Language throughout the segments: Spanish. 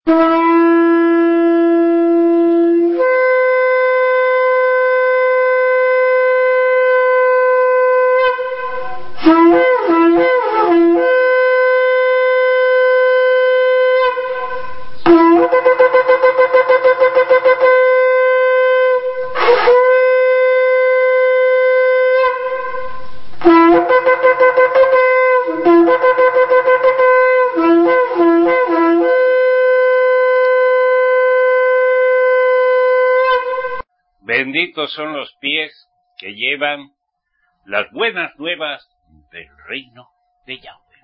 Benditos son los pies que llevan las buenas nuevas del reino de Yahweh.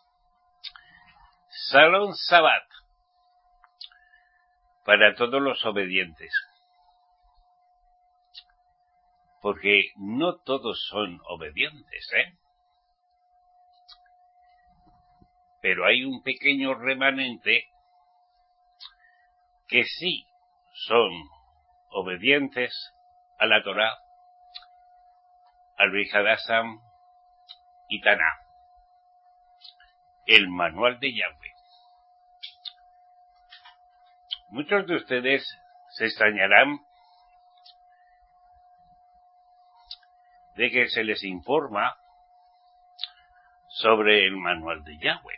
Shalom Shabbat para todos los obedientes, porque no todos son obedientes, pero hay un pequeño remanente que sí son obedientes a la Torá, al Brit Hadasham y Taná, el manual de Yahweh. Muchos de ustedes se extrañarán de que se les informa sobre el manual de Yahweh.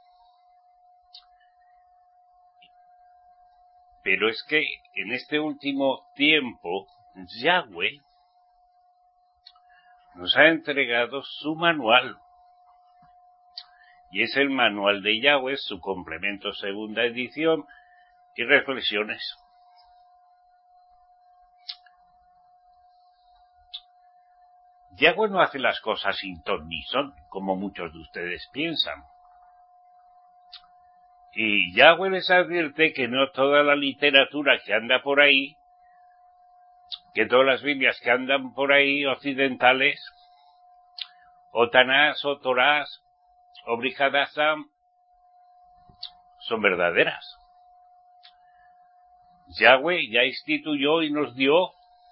Pero es que en este último tiempo Yahweh nos ha entregado su manual, y es el manual de Yahweh, su complemento segunda edición y reflexiones. Yahweh no hace las cosas sin ton ni son, como muchos de ustedes piensan. Y Yahweh les advierte que no toda la literatura que anda por ahí, que todas las Biblias que andan por ahí occidentales, o Tanás, o Torás, o Brit Hadasham, son verdaderas. Yahweh ya instituyó y nos dio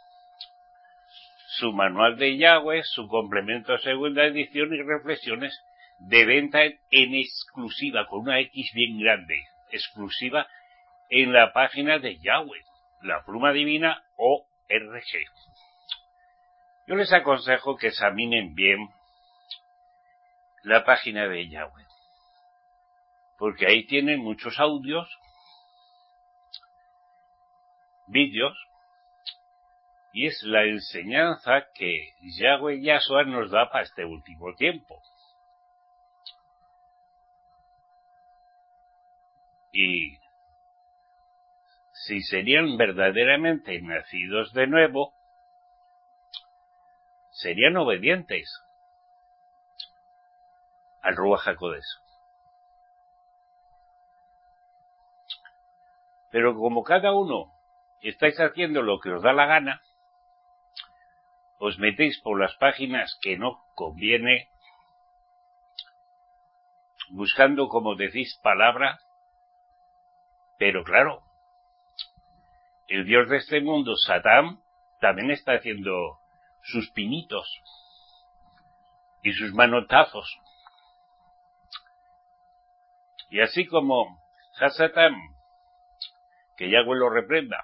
su manual de Yahweh, su complemento segunda edición y reflexiones de venta en exclusiva, con una X bien grande, exclusiva en la página de Yahweh, la Pluma Divina ORG. Yo les aconsejo que examinen bien la página de Yahweh, porque ahí tienen muchos audios, vídeos, y es la enseñanza que Yahweh Yahshua nos da para este último tiempo. Y si serían verdaderamente nacidos de nuevo, serían obedientes al Ruach HaKodesh. Pero como cada uno estáis haciendo lo que os da la gana, os metéis por las páginas que no conviene, buscando, como decís, palabra, pero claro, el Dios de este mundo, Satán, también está haciendo sus pinitos y sus manotazos. Y así como Satán, que Yahweh lo reprenda,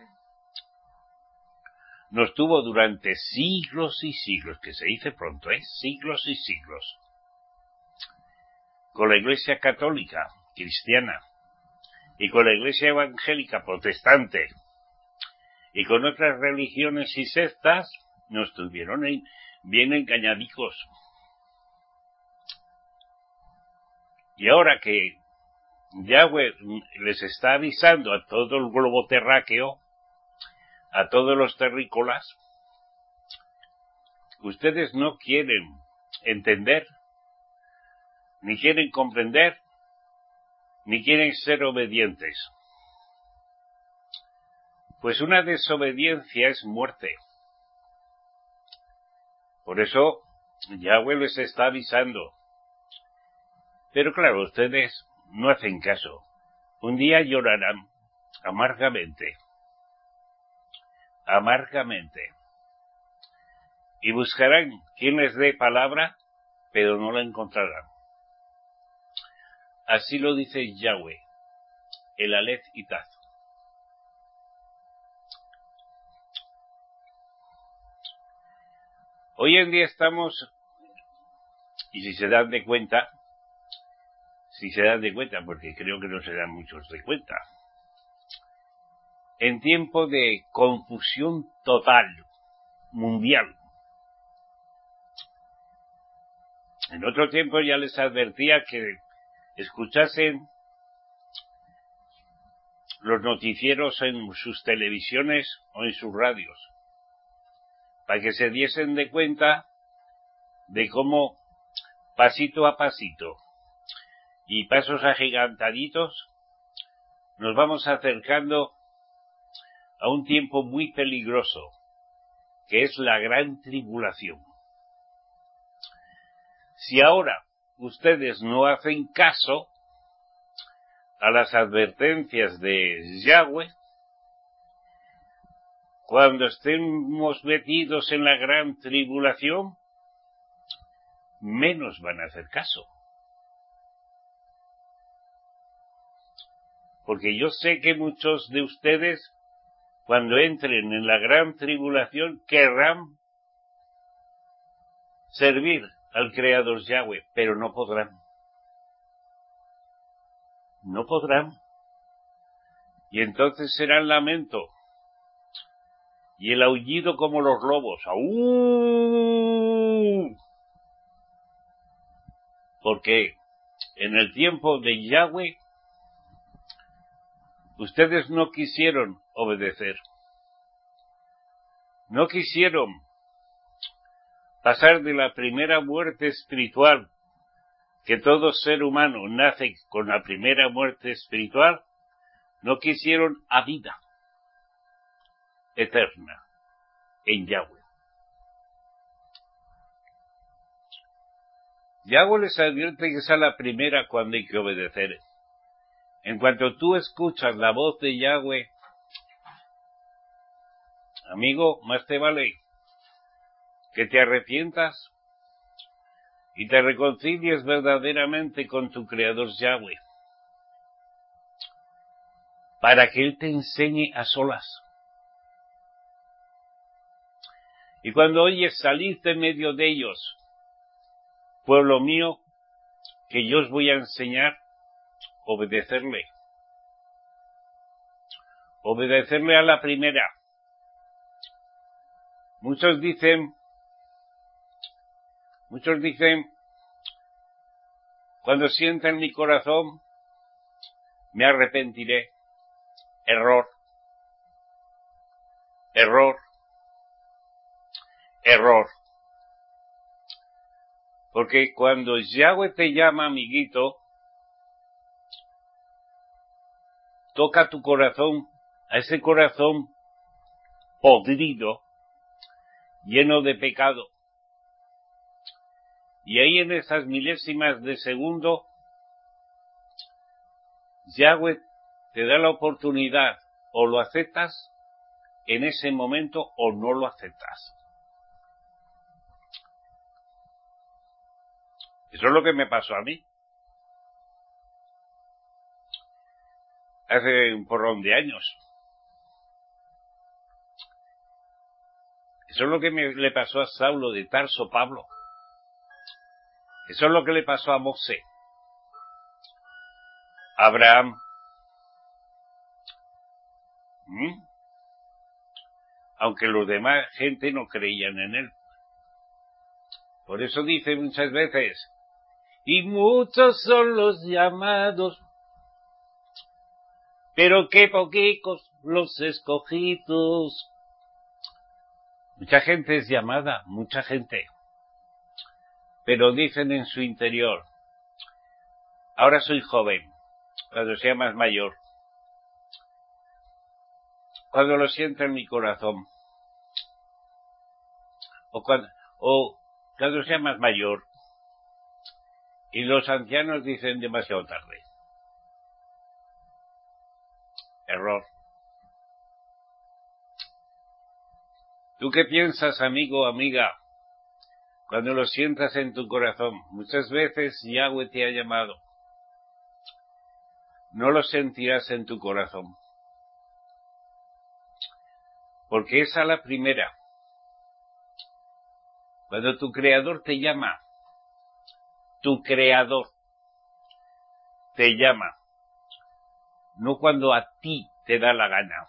nos tuvo durante siglos y siglos, que se dice pronto, siglos y siglos, con la Iglesia católica, cristiana, y con la Iglesia evangélica protestante, y con otras religiones y sectas, nos tuvieron bien engañadicos. Y ahora que Yahweh les está avisando a todo el globo terráqueo, a todos los terrícolas, ustedes no quieren entender, ni quieren comprender, ni quieren ser obedientes. Pues una desobediencia es muerte. Por eso Yahweh les está avisando. Pero claro, ustedes no hacen caso. Un día llorarán amargamente, y buscarán quien les dé palabra, pero no la encontrarán. Así lo dice Yahweh. el Aleph y Taf. Hoy en día estamos, y si se dan de cuenta, porque creo que no se dan muchos de cuenta, en tiempo de confusión total, mundial. En otro tiempo ya les advertía que escuchasen los noticieros en sus televisiones o en sus radios, para que se diesen de cuenta de cómo pasito a pasito y pasos agigantaditos nos vamos acercando a un tiempo muy peligroso, que es la gran tribulación. Si ahora ustedes no hacen caso a las advertencias de Yahweh, cuando estemos metidos en la gran tribulación, menos van a hacer caso. Porque yo sé que muchos de ustedes, cuando entren en la gran tribulación, querrán servir al Creador Yahweh, pero no podrán. No podrán. Y entonces será el lamento y el aullido como los lobos. ¡Aú! Porque en el tiempo de Yahweh ustedes no quisieron obedecer. No quisieron pasar de la primera muerte espiritual, que todo ser humano nace con la primera muerte espiritual, no quisieron a vida eterna en Yahweh. Yahweh les advierte que esa es la primera cuando hay que obedecer. En cuanto tú escuchas la voz de Yahweh, amigo, más te vale que te arrepientas y te reconcilies verdaderamente con tu Creador Yahweh, para que Él te enseñe a solas. Y cuando oyes salir de medio de ellos, pueblo mío, que yo os voy a enseñar, obedecerle. Obedecerle a la primera. Muchos dicen, cuando sienta en mi corazón, me arrepentiré. Error. Porque cuando Yahweh te llama, amiguito, toca tu corazón, a ese corazón podrido, lleno de pecado. Y ahí en esas milésimas de segundo, Yahweh te da la oportunidad, o lo aceptas en ese momento o no lo aceptas. Eso es lo que me pasó a mí. Hace un porrón de años. Eso es lo que le pasó a Saulo de Tarso, Pablo. Eso es lo que le pasó a Mosé, a Abraham. Aunque los demás gente no creían en él. Por eso dice muchas veces, y muchos son los llamados, pero qué poquicos los escogidos. Mucha gente es llamada, mucha gente. Pero dicen en su interior, ahora soy joven, cuando sea más mayor, cuando lo sienta en mi corazón, o cuando sea más mayor, y los ancianos dicen demasiado tarde. Error. ¿Tú qué piensas, amigo o amiga, cuando lo sientas en tu corazón? Muchas veces Yahweh te ha llamado. no lo sentirás en tu corazón. Porque esa es la primera. Cuando tu Creador te llama, tu Creador te llama, no cuando a ti te da la gana.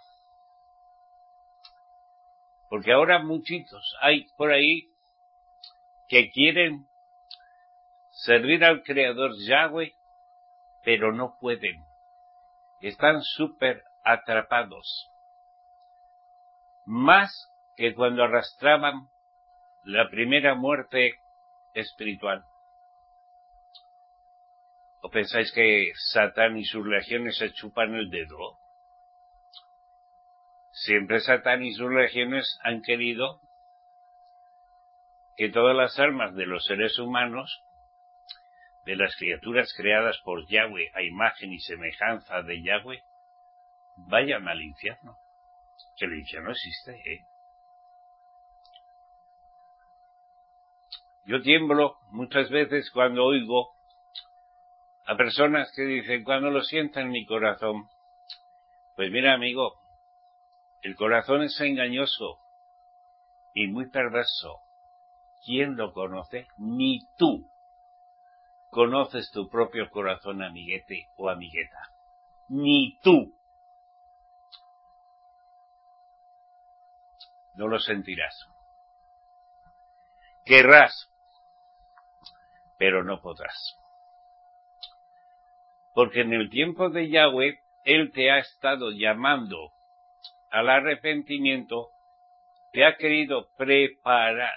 Porque ahora muchitos hay por ahí que quieren servir al Creador Yahweh, pero no pueden. Están súper atrapados. Más que cuando arrastraban la primera muerte espiritual. ¿O pensáis que Satán y sus legiones se chupan el dedo? Siempre Satán y sus legiones han querido que todas las almas de los seres humanos, de las criaturas creadas por Yahweh a imagen y semejanza de Yahweh, vayan al infierno. Que el infierno existe, ¿eh? Yo tiemblo muchas veces cuando oigo a personas que dicen, cuando lo sienta en mi corazón. Pues mira, amigo, el corazón es engañoso y muy perverso. ¿Quién lo conoce? Ni tú conoces tu propio corazón, amiguete o amigueta. Ni tú. No lo sentirás. Querrás, pero no podrás. Porque en el tiempo de Yahweh, Él te ha estado llamando al arrepentimiento, te ha querido preparar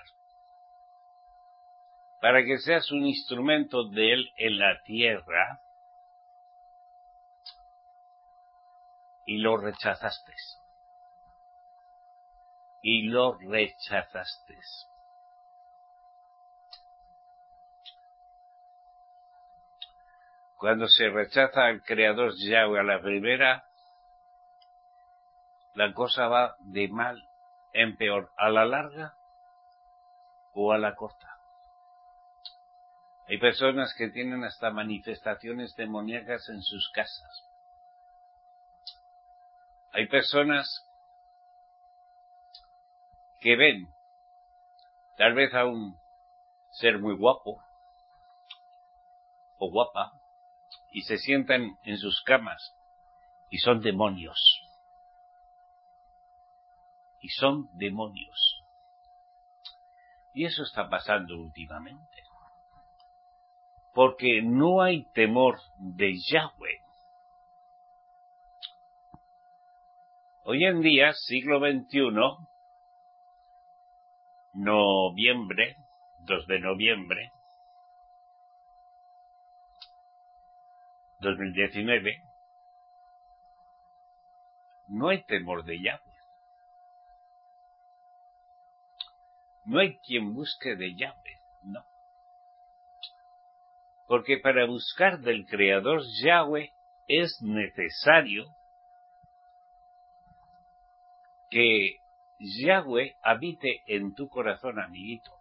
para que seas un instrumento de Él en la tierra, y lo rechazaste. Y lo rechazaste. Cuando se rechaza al Creador Yahweh a la primera, la cosa va de mal en peor, a la larga o a la corta. Hay personas que tienen hasta manifestaciones demoníacas en sus casas. Hay personas que ven tal vez a un ser muy guapo o guapa y se sientan en sus camas y son demonios. Y son demonios. Y eso está pasando últimamente. Porque no hay temor de Yahweh. Hoy en día, siglo XXI, noviembre, 2 de noviembre, 2019, no hay temor de Yahweh. No hay quien busque de Yahweh, no. Porque para buscar del Creador Yahweh es necesario que Yahweh habite en tu corazón, amiguito.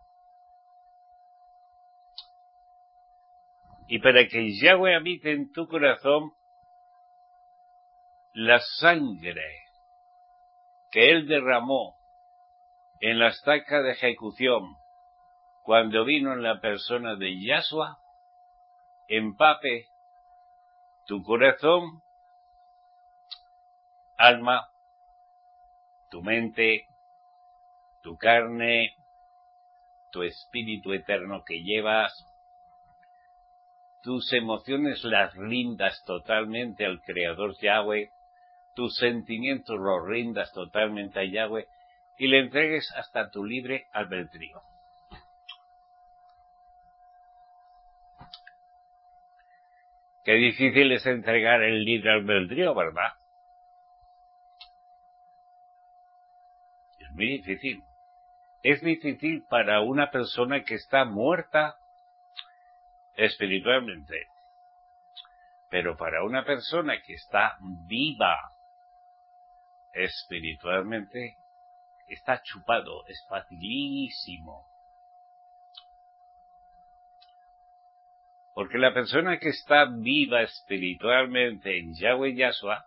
Y para que Yahweh habite en tu corazón, la sangre que Él derramó en la estaca de ejecución cuando vino en la persona de Yahshua, empape tu corazón, alma, tu mente, tu carne, tu espíritu eterno que llevas, tus emociones las rindas totalmente al Creador Yahweh, tus sentimientos los rindas totalmente a Yahweh y le entregues hasta tu libre albedrío. Qué difícil es entregar el libre albedrío, ¿verdad? Es muy difícil. Es difícil para una persona que está muerta espiritualmente. Pero para una persona que está viva espiritualmente, está chupado, es facilísimo. Porque la persona que está viva espiritualmente en Yahweh Yahshua,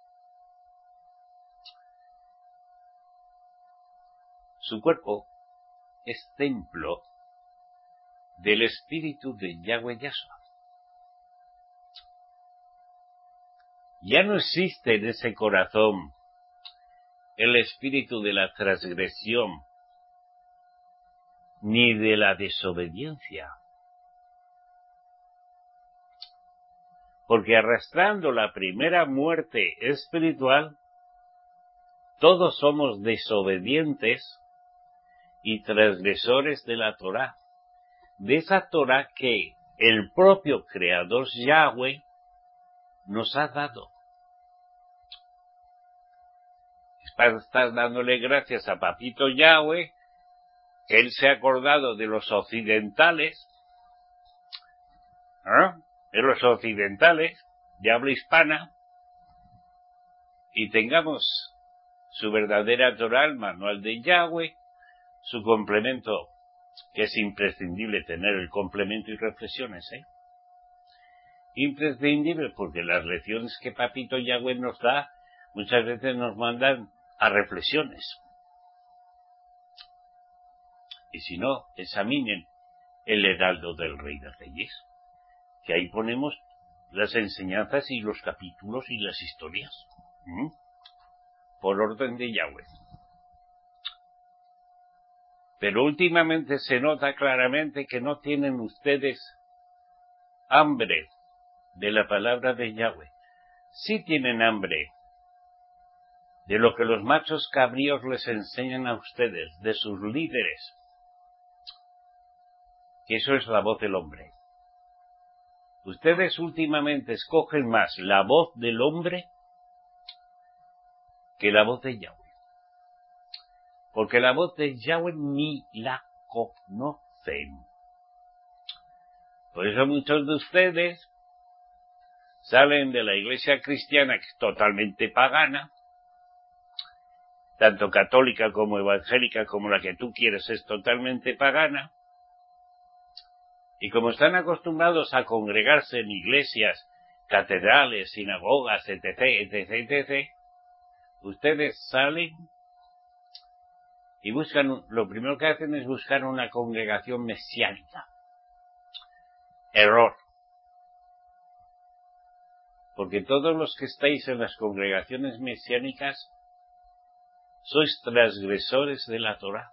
su cuerpo es templo del espíritu de Yahweh Yahshua. Ya no existe en ese corazón el espíritu de la transgresión ni de la desobediencia. Porque arrastrando la primera muerte espiritual, todos somos desobedientes y transgresores de la Torá. De esa Torá que el propio Creador Yahweh nos ha dado. Estás dándole gracias a Papito Yahweh, que Él se ha acordado de los occidentales, de habla hispana, y tengamos su verdadera Torá, el manual de Yahweh, su complemento, que es imprescindible tener el complemento y reflexiones, imprescindible, porque las lecciones que Papito Yahweh nos da, muchas veces nos mandan a reflexiones. Y si no, examinen el Heraldo del Rey de Reyes, que ahí ponemos las enseñanzas y los capítulos y las historias, por orden de Yahweh. Pero últimamente se nota claramente que no tienen ustedes hambre de la palabra de Yahweh. Sí tienen hambre de lo que los machos cabríos les enseñan a ustedes, de sus líderes, que eso es la voz del hombre. Ustedes últimamente escogen más la voz del hombre que la voz de Yahweh. Porque la voz de Yahweh ni la conocen. Por eso muchos de ustedes salen de la iglesia cristiana, que es totalmente pagana, tanto católica como evangélica, como la que tú quieres, es totalmente pagana, y como están acostumbrados a congregarse en iglesias, catedrales, sinagogas, etc., etc., etc., ustedes salen y buscan, lo primero que hacen es buscar una congregación mesiánica. Error. Porque todos los que estáis en las congregaciones mesiánicas sois transgresores de la Torá.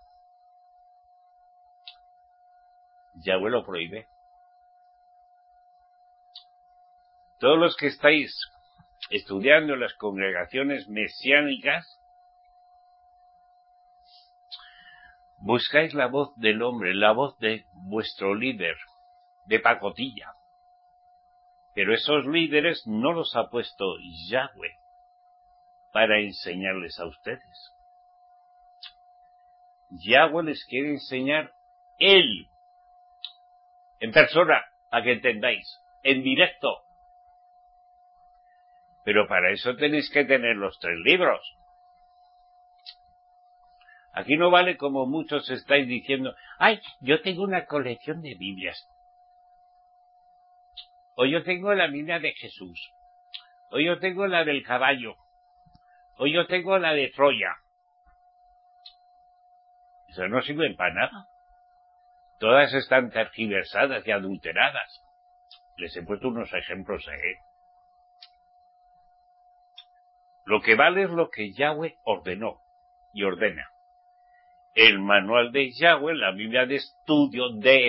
Yahweh lo prohíbe. Todos los que estáis estudiando en las congregaciones mesiánicas buscáis la voz del hombre, la voz de vuestro líder, de pacotilla. Pero esos líderes no los ha puesto Yahweh para enseñarles a ustedes. Yahweh les quiere enseñar Él, en persona, a que entendáis, en directo. Pero para eso tenéis que tener los 3 libros. Aquí no vale como muchos estáis diciendo, ¡ay, yo tengo una colección de Biblias! O yo tengo la Biblia de Jesús. O yo tengo la del caballo. O yo tengo la de Troya. Eso no sirve para nada. Todas están tergiversadas y adulteradas. Les he puesto unos ejemplos, Lo que vale es lo que Yahweh ordenó y ordena. El manual de Yahweh, la Biblia de estudio,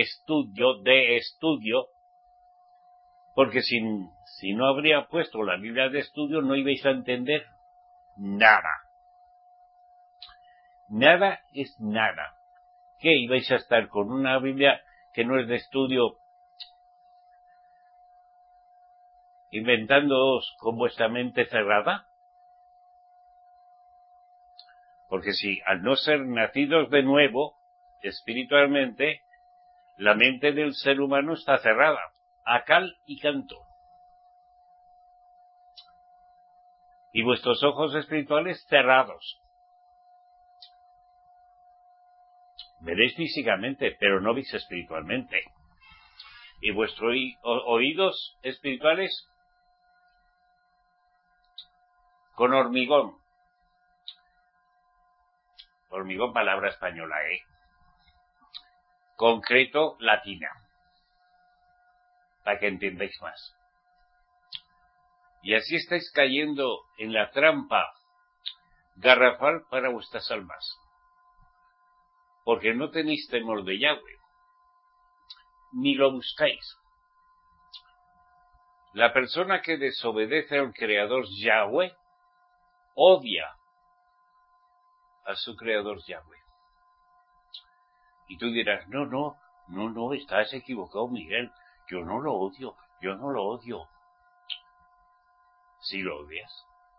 porque si no habría puesto la Biblia de estudio no ibais a entender nada. Nada es nada. ¿Qué? ¿Ibais a estar con una Biblia que no es de estudio, inventándoos con vuestra mente cerrada? Porque si al no ser nacidos de nuevo, espiritualmente, la mente del ser humano está cerrada, a cal y canto. Y vuestros ojos espirituales cerrados. Veréis físicamente, pero no veis espiritualmente. y vuestros oídos espirituales con hormigón. Hormigón, palabra española, concreto, latina, para que entendáis más. Y así estáis cayendo en la trampa garrafal para vuestras almas, porque no tenéis temor de Yahweh, ni lo buscáis. La persona que desobedece al Creador Yahweh odia a su Creador Yahweh. Y tú dirás, no, estás equivocado, Miguel, yo no lo odio. Sí lo odias.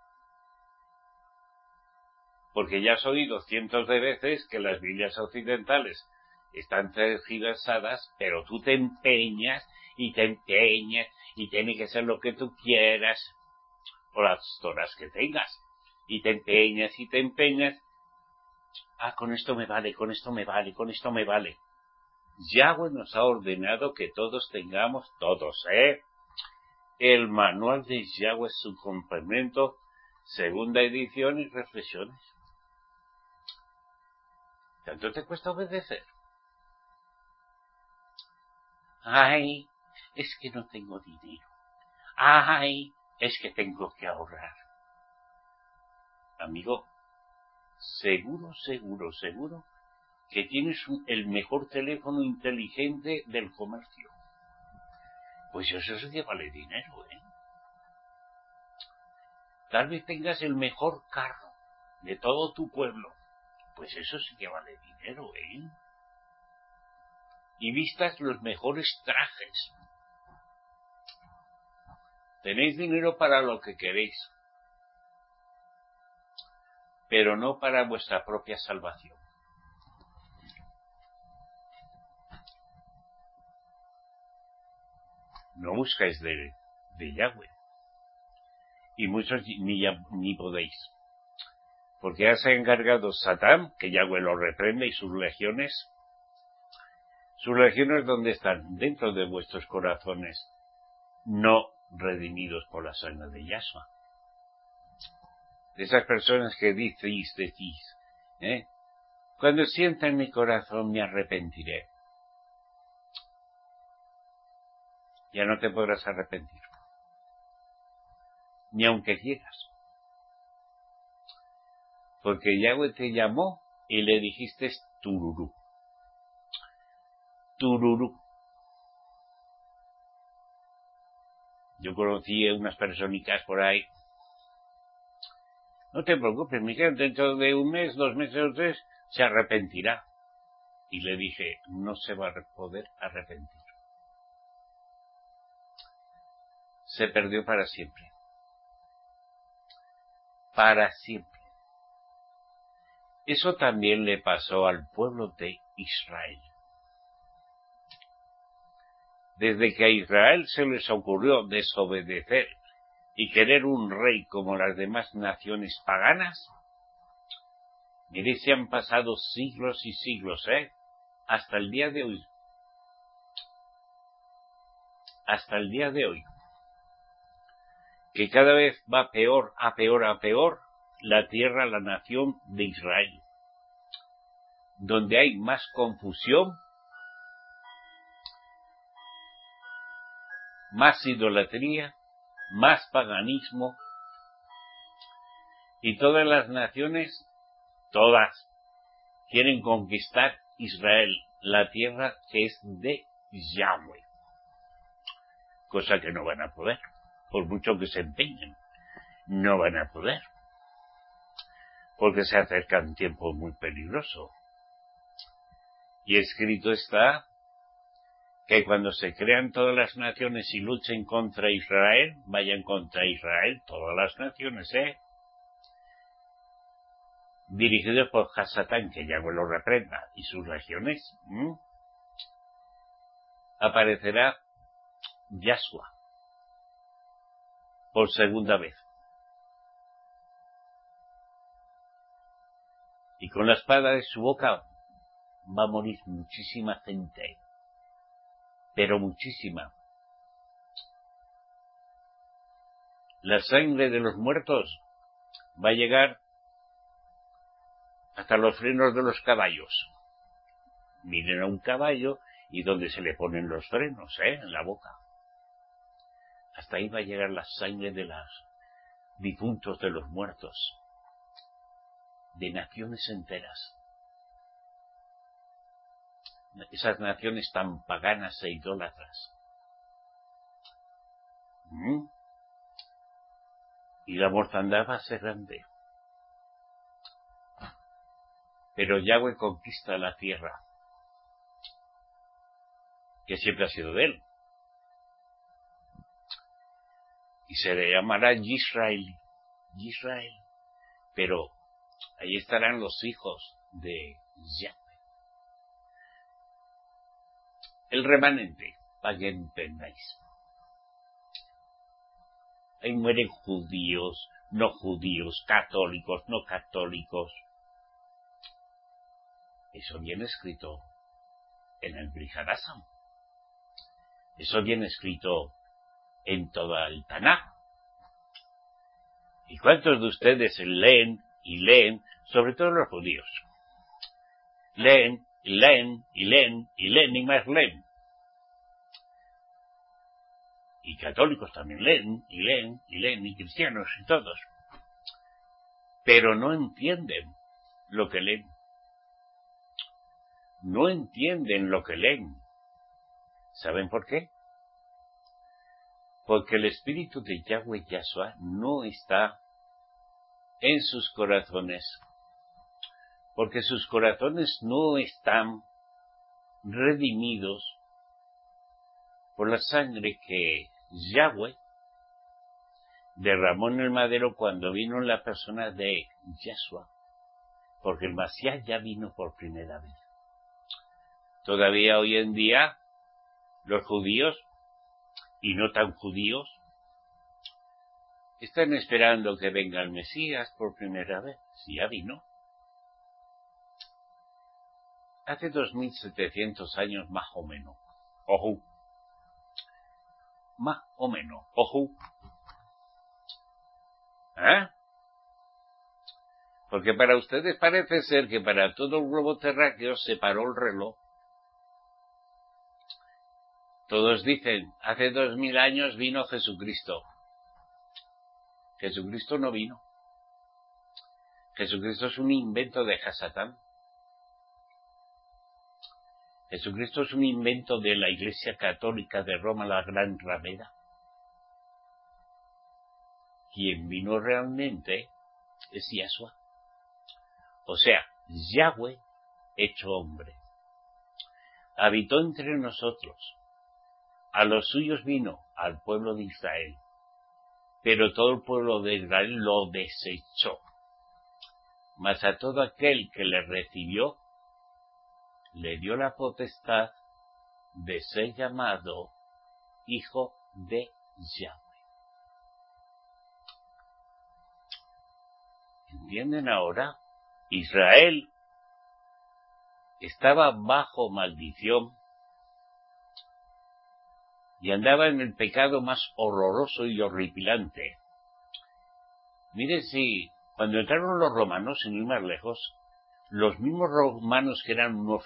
Porque ya has oído cientos de veces que las Biblias occidentales están tergiversadas, pero tú te empeñas y tiene que ser lo que tú quieras, o las toras que tengas, y te empeñas. Con esto me vale. Yahweh nos ha ordenado que todos tengamos, el manual de Yahweh, su complemento, segunda edición y reflexiones. ¿Tanto te cuesta obedecer? Es que no tengo dinero. Es que tengo que ahorrar. Amigo, seguro que tienes el mejor teléfono inteligente del comercio. Pues eso sí que vale dinero, Tal vez tengas el mejor carro de todo tu pueblo. Pues eso sí que vale dinero, Y vistas los mejores trajes. Tenéis dinero para lo que queréis, pero no para vuestra propia salvación. No buscáis de Yahweh. Y muchos ni podéis. Porque ya se ha encargado Satán, que Yahweh lo reprende, y sus legiones. Sus legiones, ¿dónde están? Dentro de vuestros corazones, no redimidos por la sangre de Yahshua. De esas personas que decís, cuando sienta en mi corazón me arrepentiré. Ya no te podrás arrepentir, ni aunque quieras. Porque Yahweh te llamó y le dijiste tururú. Yo conocí a unas personitas por ahí. No te preocupes, Miguel, dentro de un mes, 2 meses o 3, se arrepentirá. Y le dije, no se va a poder arrepentir. Se perdió para siempre. Para siempre. Eso también le pasó al pueblo de Israel. Desde que a Israel se les ocurrió desobedecer y querer un rey como las demás naciones paganas, mire, se han pasado siglos y siglos, hasta el día de hoy. Hasta el día de hoy. Que cada vez va peor a peor la tierra, la nación de Israel. Donde hay más confusión, más idolatría, más paganismo, y todas las naciones, todas, quieren conquistar Israel, la tierra que es de Yahweh. Cosa que no van a poder, por mucho que se empeñen, no van a poder. Porque se acerca un tiempo muy peligroso. Y escrito está que cuando se crean todas las naciones y luchen contra Israel, vayan contra Israel todas las naciones, dirigidos por Hasatán, que Yahweh lo reprenda, y sus legiones, aparecerá Yahshua por segunda vez. Y con la espada de su boca va a morir muchísima gente. pero muchísima. La sangre de los muertos va a llegar hasta los frenos de los caballos. Miren a un caballo y donde se le ponen los frenos, en la boca. Hasta ahí va a llegar la sangre de los difuntos, de los muertos, de naciones enteras. Esas naciones tan paganas e idólatras. Y la mortandad va a ser grande. Pero Yahweh conquista la tierra, que siempre ha sido de él. Y se le llamará Yisrael. Pero ahí estarán los hijos de Yahweh. El remanente, para que entendáis. Ahí mueren judíos, católicos, no católicos. Eso viene escrito en el Brihadasam. Eso viene escrito en toda el Tanaj. ¿Y cuántos de ustedes leen, sobre todo los judíos? Leen, y más leen. Y católicos también leen, y cristianos, y todos. Pero no entienden lo que leen. No entienden lo que leen. ¿Saben por qué? Porque el espíritu de Yahweh Yahshua no está en sus corazones. Porque sus corazones no están redimidos por la sangre que Yahweh derramó en el madero cuando vino en la persona de Yahshua. Porque el Masías ya vino por primera vez. Todavía hoy en día los judíos y no tan judíos están esperando que venga el Mesías por primera vez. Si ya vino. Hace 2700 años más o menos. Ojo. Más o menos. Ojo. Porque para ustedes parece ser que para todo el globo terráqueo se paró el reloj. Todos dicen, hace 2000 años vino Jesucristo. Jesucristo no vino. Jesucristo es un invento de Hasatán. Jesucristo es un invento de la Iglesia Católica de Roma, la Gran Ramera. Quien vino realmente es Yahshua. O sea, Yahweh hecho hombre. Habitó entre nosotros. A los suyos vino, al pueblo de Israel. Pero todo el pueblo de Israel lo desechó. Mas a todo aquel que le recibió, le dio la potestad de ser llamado hijo de Yahweh. ¿Entienden ahora? Israel estaba bajo maldición y andaba en el pecado más horroroso y horripilante. Miren si cuando entraron los romanos, sin ir más lejos, los mismos romanos que eran unos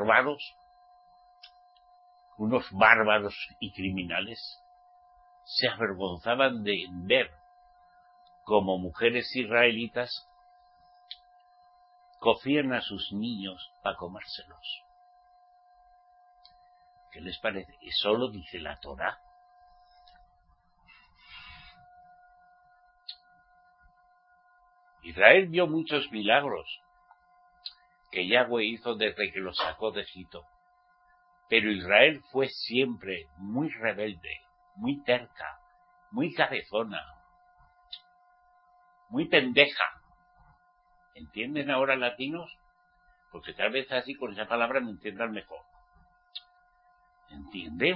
bárbaros y criminales, se avergonzaban de ver como mujeres israelitas cocían a sus niños para comérselos. ¿Qué les parece? Eso lo dice la Torá. Israel vio muchos milagros que Yahweh hizo desde que lo sacó de Egipto. Pero Israel fue siempre muy rebelde, muy terca, muy cabezona, muy pendeja. ¿Entienden ahora, latinos? Porque tal vez así con esa palabra me entiendan mejor. ¿Entienden?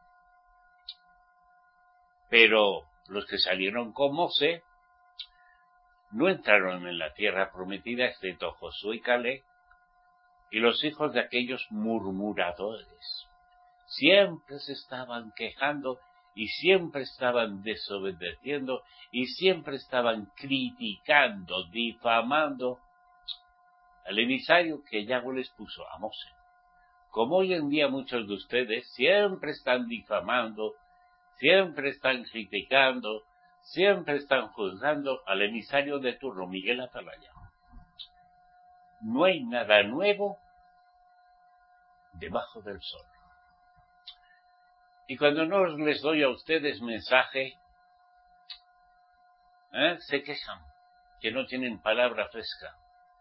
Pero los que salieron con Moshe no entraron en la tierra prometida, excepto Josué y Caleb, y los hijos de aquellos murmuradores. siempre se estaban quejando y siempre estaban desobedeciendo y siempre estaban criticando, difamando al emisario que Yahweh les puso, a Moshe. Como hoy en día muchos de ustedes siempre están difamando, siempre están criticando, siempre están juzgando al emisario de turno, Miguel Atalaya. No hay nada nuevo debajo del sol. Y cuando no les doy a ustedes mensaje, se quejan que no tienen palabra fresca.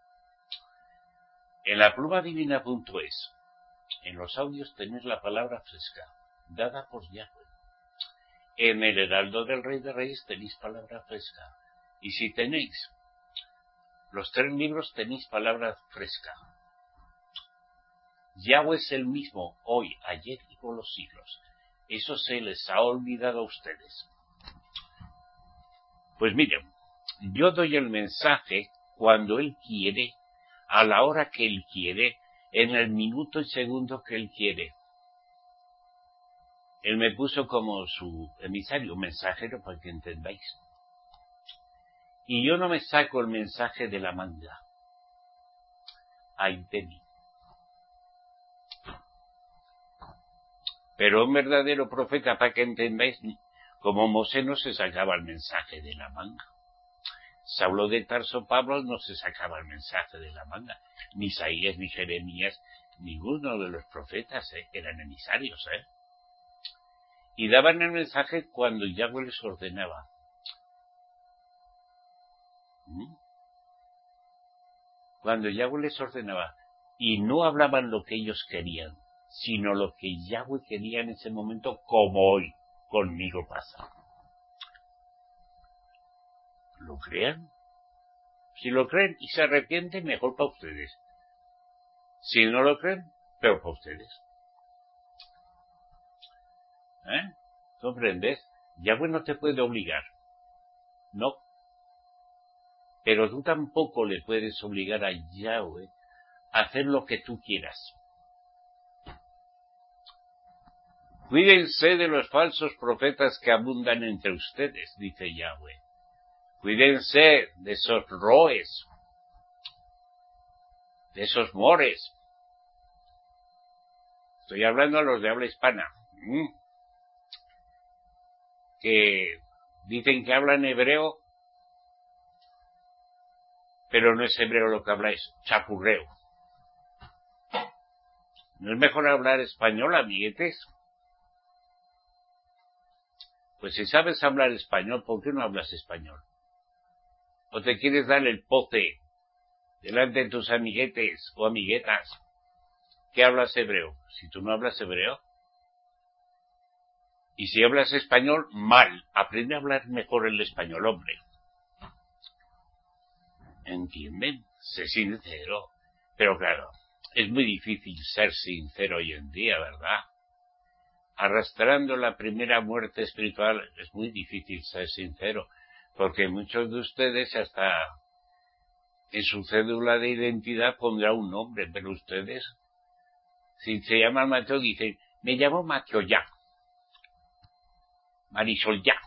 En la plumadivina.es, en los audios tenéis la palabra fresca, dada por Yahweh. En el Heraldo del Rey de Reyes tenéis palabra fresca. Y si tenéis los 3 libros, tenéis palabra fresca. Yahweh es el mismo, hoy, ayer y por los siglos. Eso se les ha olvidado a ustedes. Pues miren, yo doy el mensaje cuando Él quiere, a la hora que Él quiere, en el minuto y segundo que Él quiere. Él me puso como su emisario, mensajero, para que entendáis. Y yo no me saco el mensaje de la manga. Ay de mí. Pero un verdadero profeta, para que entendáis, como Mosé no se sacaba el mensaje de la manga. Saulo de Tarso, Pablo no se sacaba el mensaje de la manga. Ni Isaías, ni Jeremías, ninguno de los profetas eran emisarios. Y daban el mensaje cuando Yahweh les ordenaba. Cuando Yahweh les ordenaba. Y no hablaban lo que ellos querían, sino lo que Yahweh quería en ese momento, como hoy conmigo pasa. ¿Lo crean? Si lo creen y se arrepienten, mejor para ustedes. Si no lo creen, peor para ustedes. ¿Comprendes? Yahweh no te puede obligar. No. Pero tú tampoco le puedes obligar a Yahweh a hacer lo que tú quieras. Cuídense de los falsos profetas que abundan entre ustedes, dice Yahweh. Cuídense de esos roes, de esos mores. Estoy hablando a los de habla hispana, que dicen que hablan hebreo, pero no es hebreo lo que habláis, chapurreo. ¿No es mejor hablar español, amiguetes? Pues si sabes hablar español, ¿por qué no hablas español? ¿O te quieres dar el pote delante de tus amiguetes o amiguetas que hablas hebreo? Si tú no hablas hebreo, y si hablas español, mal. Aprende a hablar mejor el español, hombre. ¿Entienden? Sé sincero. Pero claro, es muy difícil ser sincero hoy en día, ¿verdad? Arrastrando la primera muerte espiritual es muy difícil ser sincero, porque muchos de ustedes hasta en su cédula de identidad pondrá un nombre, pero ustedes, si se llaman Mateo, dicen, me llamo Mateo ya, Marisol ya.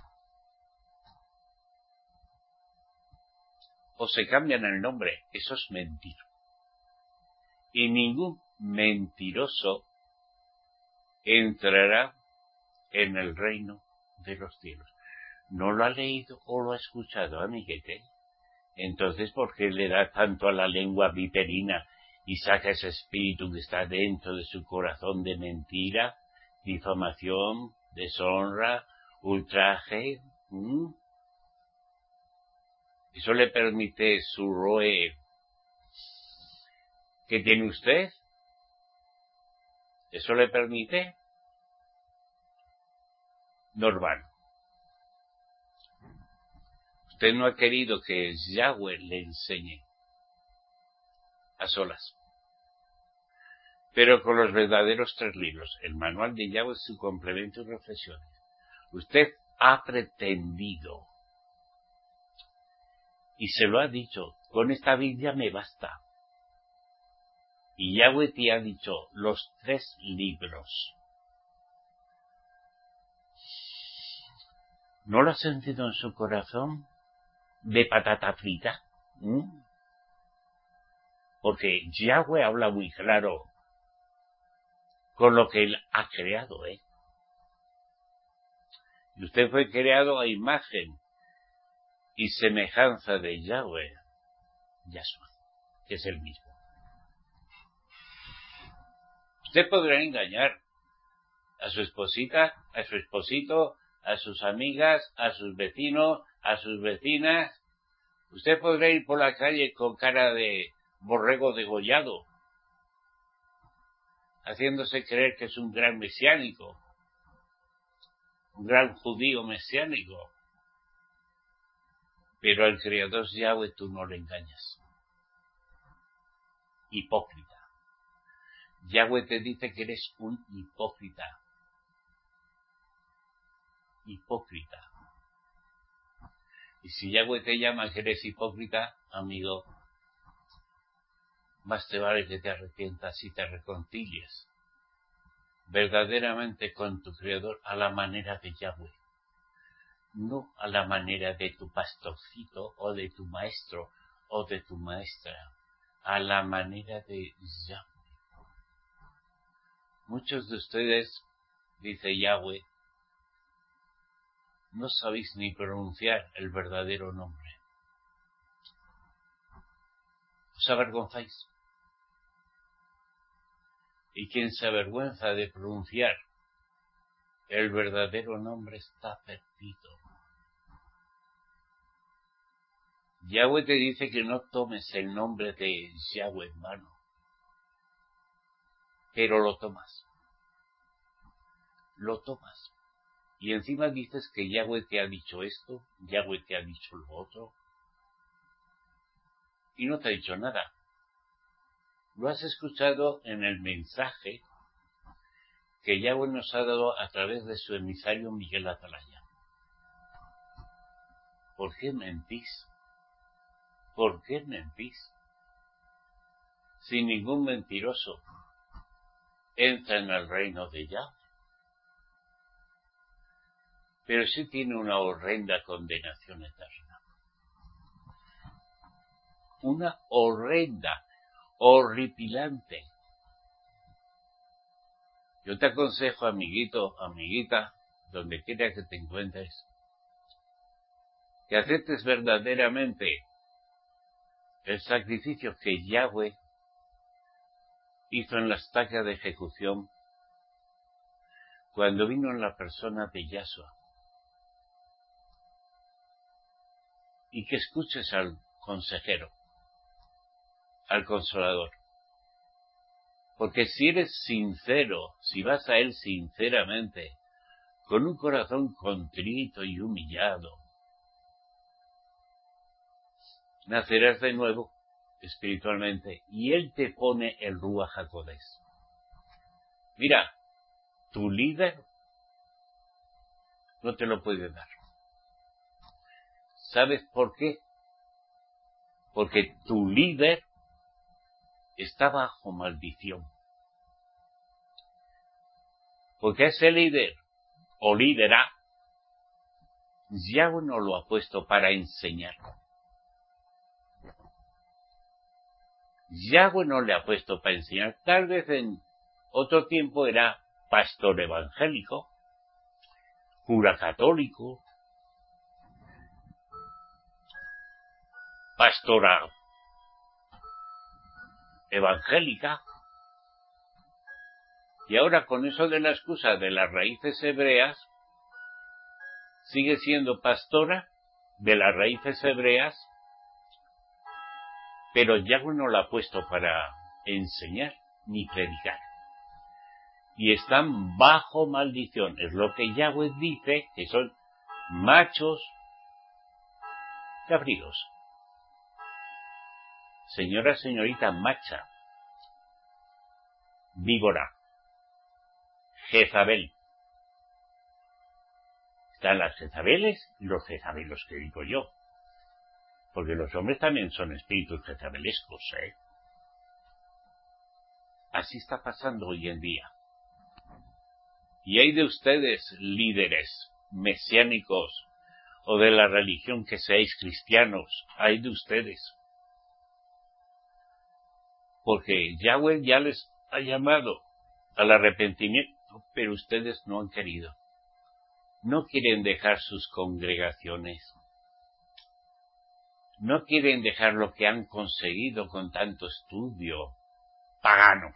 O se cambian el nombre, eso es mentira. Y ningún mentiroso entrará en el reino de los cielos. ¿No lo ha leído o lo ha escuchado, amiguete? Entonces, ¿por qué le da tanto a la lengua viperina y saca ese espíritu que está dentro de su corazón de mentira, difamación, deshonra, ultraje? ¿Eso le permite su roe que tiene usted? ¿Eso le permite? Normal. Usted no ha querido que Yahweh le enseñe a solas. Pero con los verdaderos 3 libros, el manual de Yahweh, su complemento y reflexiones, usted ha pretendido, y se lo ha dicho, con esta Biblia me basta. Y Yahweh te ha dicho, los 3 libros. ¿No lo ha sentido en su corazón de patata frita? Porque Yahweh habla muy claro con lo que Él ha creado, Y usted fue creado a imagen y semejanza de Yahweh, Yahshua, que es el mismo. Usted podrá engañar a su esposita, a su esposito, a sus amigas, a sus vecinos, a sus vecinas. Usted podrá ir por la calle con cara de borrego degollado, haciéndose creer que es un gran mesiánico, un gran judío mesiánico. Pero al Creador Yahweh tú no le engañas. Hipócrita. Yahweh te dice que eres un hipócrita. Hipócrita. Y si Yahweh te llama que eres hipócrita, amigo, más te vale que te arrepientas y te reconcilies verdaderamente con tu Creador a la manera de Yahweh, no a la manera de tu pastorcito o de tu maestro o de tu maestra, a la manera de Yahweh. Muchos de ustedes, dice Yahweh, no sabéis ni pronunciar el verdadero nombre. ¿Os avergonzáis? Y quien se avergüenza de pronunciar el verdadero nombre está perdido. Yahweh te dice que no tomes el nombre de Yahweh en vano, pero lo tomas. Lo tomas. Y encima dices que Yahweh te ha dicho esto, Yahweh te ha dicho lo otro, y no te ha dicho nada. Lo has escuchado en el mensaje que Yahweh nos ha dado a través de su emisario Miguel Atalaya. ¿Por qué mentís? ¿Por qué mentís? Si ningún mentiroso entra en el reino de Yahweh. Pero sí tiene una horrenda condenación eterna. Una horrenda, horripilante. Yo te aconsejo, amiguito, amiguita, donde quiera que te encuentres, que aceptes verdaderamente el sacrificio que Yahweh hizo en la estaca de ejecución cuando vino en la persona de Yahshua. Y que escuches al consejero, al consolador. Porque si eres sincero, si vas a Él sinceramente, con un corazón contrito y humillado, nacerás de nuevo espiritualmente y Él te pone el Ruach HaKodesh. Mira, tu líder no te lo puede dar. ¿Sabes por qué? Porque tu líder está bajo maldición. Porque ese líder o lídera, Yahweh no lo ha puesto para enseñar. Yahweh no le ha puesto para enseñar. Tal vez en otro tiempo era pastor evangélico, cura católico, pastora evangélica. Y ahora con eso de la excusa de las raíces hebreas, sigue siendo pastora de las raíces hebreas, pero Yahweh no la ha puesto para enseñar ni predicar. Y están bajo maldición. Es lo que Yahweh dice, que son machos cabríos. Señora, señorita macha, víbora, Jezabel. Están las Jezabeles y los Jezabelos que digo yo. Porque los hombres también son espíritus jezabelescos, Así está pasando hoy en día. Y hay de ustedes líderes mesiánicos o de la religión que seáis cristianos, hay de ustedes. Porque Yahweh ya les ha llamado al arrepentimiento, pero ustedes no han querido. No quieren dejar sus congregaciones. No quieren dejar lo que han conseguido con tanto estudio pagano.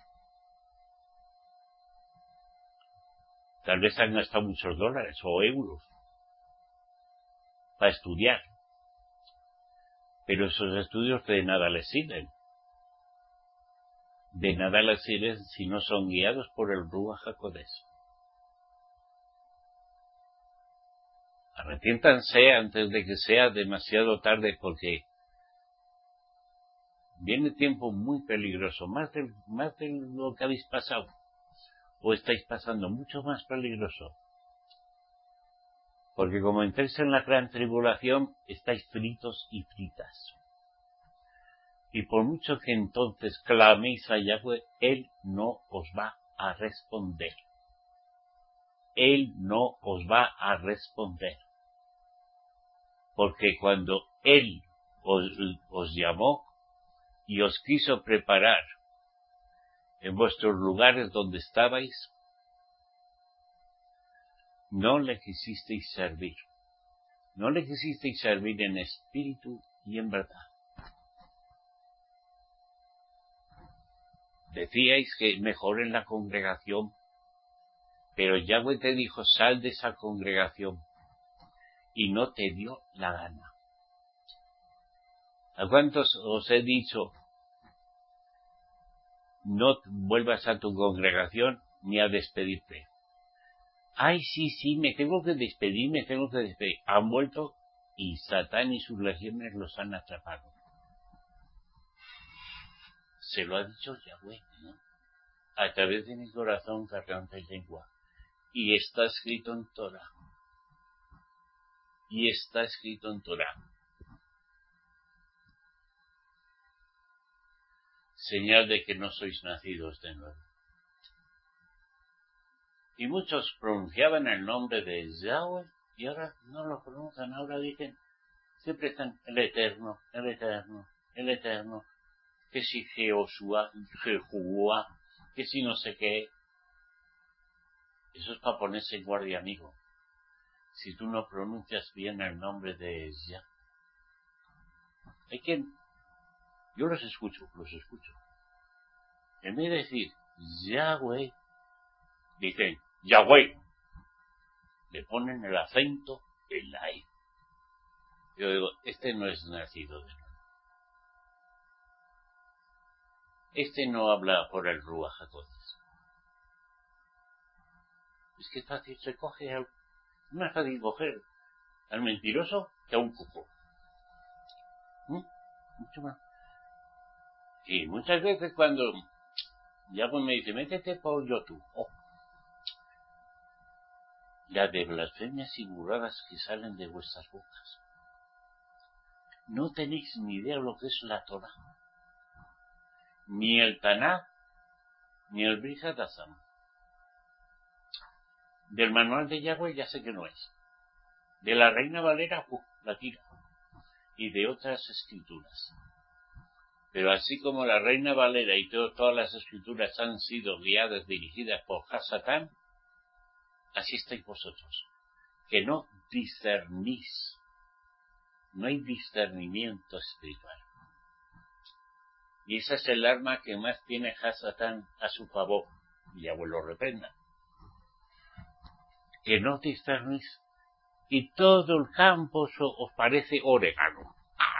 Tal vez han gastado muchos dólares o euros para estudiar. Pero esos estudios de nada les sirven. De nada les sirven si no son guiados por el Ruach HaKodesh. Arrepiéntanse antes de que sea demasiado tarde, porque viene tiempo muy peligroso, más de lo que habéis pasado, o estáis pasando, mucho más peligroso. Porque como entréis en la gran tribulación, estáis fritos y fritas. Y por mucho que entonces claméis a Yahweh, Él no os va a responder. Él no os va a responder. Porque cuando Él os llamó y os quiso preparar en vuestros lugares donde estabais, no le quisisteis servir. No le quisisteis servir en espíritu y en verdad. Decíais que mejor en la congregación, pero Yahweh te dijo, sal de esa congregación, y no te dio la gana. ¿A cuántos os he dicho, no vuelvas a tu congregación ni a despedirte? Ay, sí, me tengo que despedir. Han vuelto y Satán y sus legiones los han atrapado. Se lo ha dicho Yahweh, ¿no? A través de mi corazón cargante de lengua. Y está escrito en Torah. Señal de que no sois nacidos de nuevo. Y muchos pronunciaban el nombre de Yahweh y ahora no lo pronuncian, ahora dicen, siempre están el Eterno, que si Jehoshua, que si no sé qué. Eso es para ponerse en guardia, amigo. Si tú no pronuncias bien el nombre de Yah. Hay quien, yo los escucho. En vez de decir Yahweh, dicen Yahweh. Le ponen el acento en la E. Yo digo, este no es nacido de nuevo. Este no habla por el Ruach HaKodesh. Es que es fácil, se coge es más fácil coger al mentiroso que a un cojo. Mucho más. Y muchas veces cuando ya pues me dice, métete por YouTube. La de blasfemias y burradas que salen de vuestras bocas. No tenéis ni idea lo que es la Torah. Ni el Tanakh, ni el Brit Hadasham. Del manual de Yahweh ya sé que no es. De la Reina Valera, la tira. Y de otras escrituras. Pero así como la Reina Valera y todas las escrituras han sido guiadas, dirigidas por Hasatán, así estáis vosotros. Que no discernís. No hay discernimiento espiritual. Y esa es el arma que más tiene Hasatán a su favor. Y Yahweh lo reprenda. Que no discernís. Y todo el campo os parece orégano.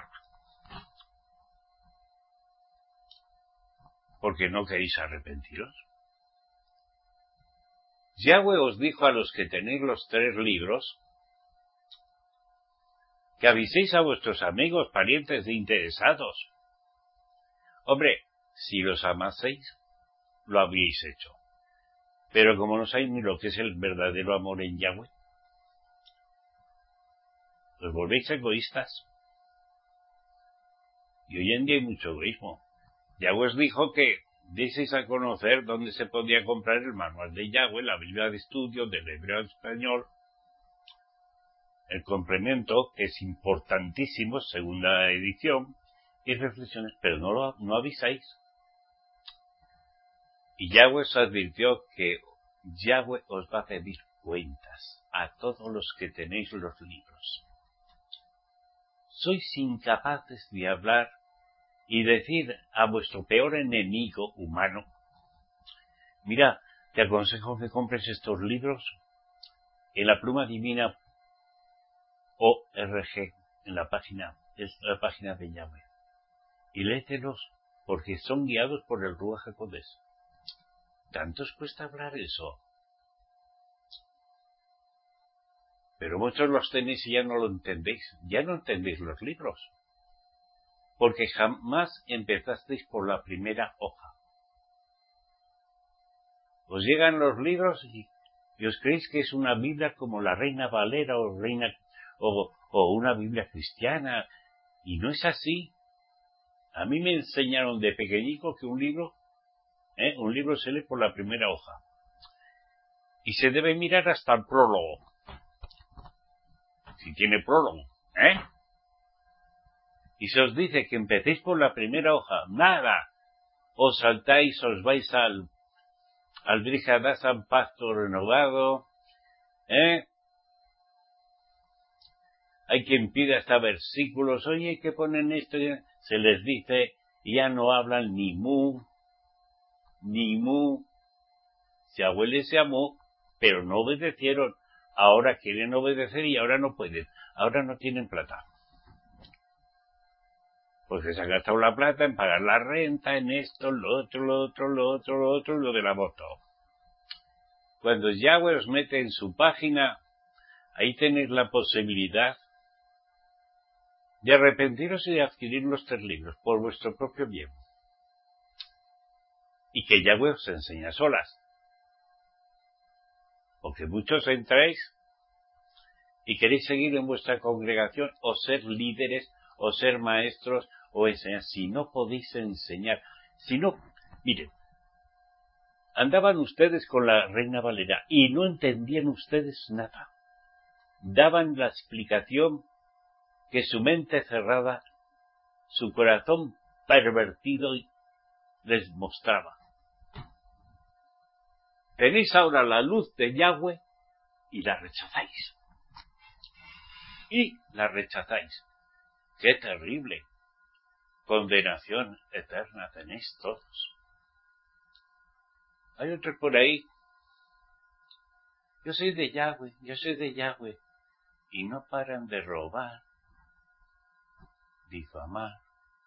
Porque no queréis arrepentiros. Yahweh os dijo a los que tenéis los 3 libros que aviséis a vuestros amigos, parientes e interesados. Hombre, si los amaseis, lo habríais hecho. Pero como no sabéis ni lo que es el verdadero amor en Yahweh, os volvéis egoístas. Y hoy en día hay mucho egoísmo. Yahweh os dijo que dieseis a conocer dónde se podía comprar el manual de Yahweh, la Biblia de estudio del hebreo al español. el complemento, que es importantísimo, segunda edición, y reflexiones, pero no avisáis. Y Yahweh os advirtió que Yahweh os va a pedir cuentas a todos los que tenéis los libros. Sois incapaces de hablar y decir a vuestro peor enemigo humano: mira, te aconsejo que compres estos libros en la Pluma Divina ORG, en la página de Yahweh, y léetelos, porque son guiados por el Ruach HaKodesh. ¿Tanto os cuesta hablar eso? Pero muchos los tenéis y ya no lo entendéis. Ya no entendéis los libros, porque jamás empezasteis por la primera hoja. Os llegan los libros y os creéis que es una Biblia como la Reina Valera o una Biblia cristiana, y no es así. A mí me enseñaron de pequeñico que un libro se lee por la primera hoja y se debe mirar hasta el prólogo, si tiene prólogo, y se os dice que empecéis por la primera hoja, nada, os saltáis, os vais al Brit Hadashah, Pacto Renovado, hay quien pide hasta versículos, oye, ¿qué ponen esto? Se les dice, ya no hablan ni mu, se abuele se amó, pero no obedecieron, ahora quieren obedecer y ahora no pueden, ahora no tienen plata. Porque se ha gastado la plata en pagar la renta, en esto, lo otro, lo de la moto. Cuando Yahweh os mete en su página, ahí tenéis la posibilidad de arrepentiros y de adquirir los 3 libros por vuestro propio bien. Y que Yahweh os enseña solas. Porque muchos entráis y queréis seguir en vuestra congregación o ser líderes o ser maestros o enseñar. Si no podéis enseñar, miren, andaban ustedes con la Reina Valera y no entendían ustedes nada. Daban la explicación que su mente cerrada, su corazón pervertido les mostraba. Tenéis ahora la luz de Yahweh y la rechazáis. ¡Qué terrible! Condenación eterna tenéis todos. Hay otros por ahí. Yo soy de Yahweh. Y no paran de robar, difamar.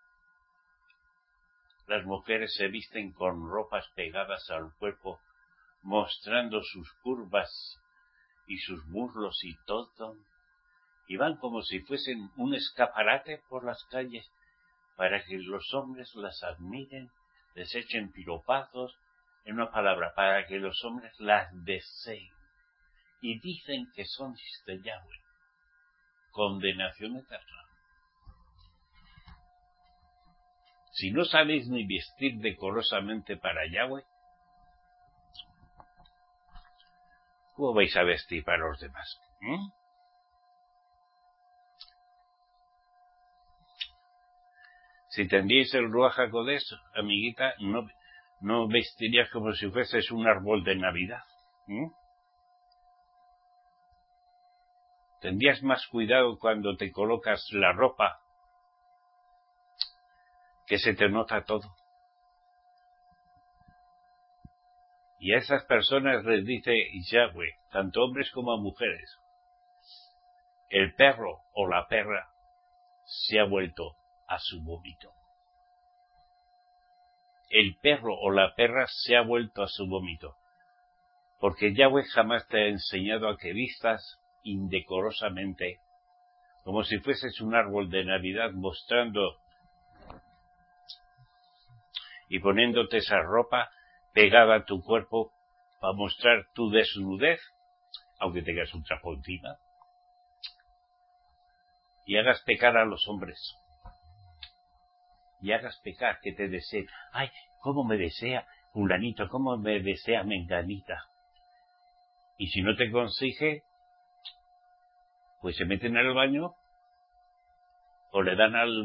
Las mujeres se visten con ropas pegadas al cuerpo, mostrando sus curvas y sus muslos y todo, y van como si fuesen un escaparate por las calles para que los hombres las admiren, les echen piropazos, en una palabra, para que los hombres las deseen. Y dicen que son de Yahweh. Condenación eterna. Si no sabéis ni vestir decorosamente para Yahweh, ¿cómo vais a vestir para los demás? Si tendríais el Ruach HaKodesh, amiguita, no vestirías como si fueses un árbol de Navidad. Tendrías más cuidado cuando te colocas la ropa, que se te nota todo. Y a esas personas les dice Yahweh, tanto hombres como a mujeres, el perro o la perra se ha vuelto a su vómito. El perro o la perra se ha vuelto a su vómito, porque Yahweh jamás te ha enseñado a que vistas indecorosamente, como si fueses un árbol de Navidad, mostrando y poniéndote esa ropa pegada a tu cuerpo para mostrar tu desnudez, aunque tengas un trapo encima, y hagas pecar a los hombres. Y hagas pecar, que te deseen. ¡Ay, cómo me desea fulanito! ¿Cómo me desea menganita? Y si no te consigue, pues se meten al baño o le dan al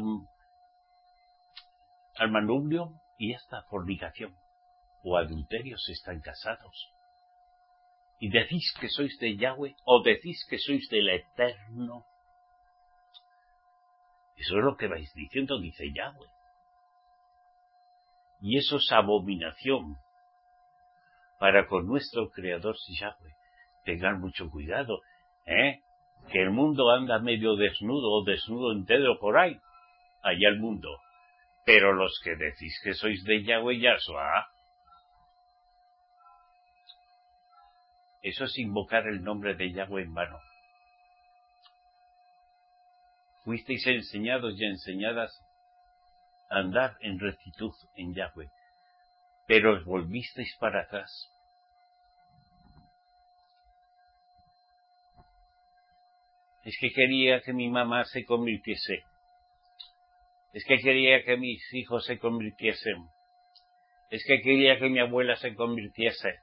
manubrio y ya está, fornicación o adulterio, si están casados. Y decís que sois de Yahweh o decís que sois del Eterno. Eso es lo que vais diciendo, dice Yahweh. Y eso es abominación para con nuestro Creador Yahweh. Tengan mucho cuidado, que el mundo anda medio desnudo o desnudo entero por ahí. Allá el mundo. Pero los que decís que sois de Yahweh Yahshua, eso es invocar el nombre de Yahweh en vano. Fuisteis enseñados y enseñadas a andar en rectitud en Yahweh, pero os volvisteis para atrás. Es que quería que mi mamá se convirtiese. Es que quería que mis hijos se convirtiesen. Es que quería que mi abuela se convirtiese.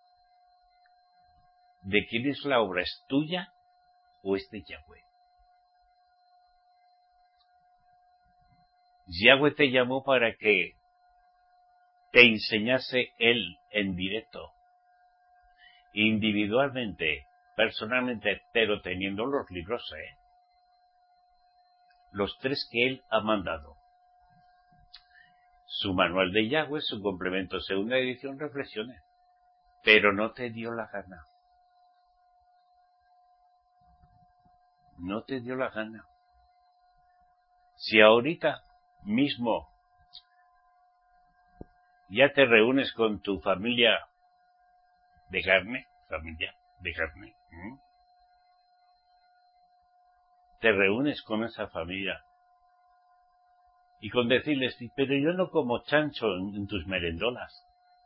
¿De quién es la obra? ¿Es tuya o es de Yahweh? Yahweh te llamó para que te enseñase Él en directo, individualmente, personalmente, pero teniendo los libros, los 3 que Él ha mandado. Su manual de Yahweh, su complemento, segunda edición, reflexiones. Pero no te dio la gana. No te dio la gana. Si ahorita mismo ya te reúnes con tu familia de carne, te reúnes con esa familia y con decirles, pero yo no como chancho en tus merendolas.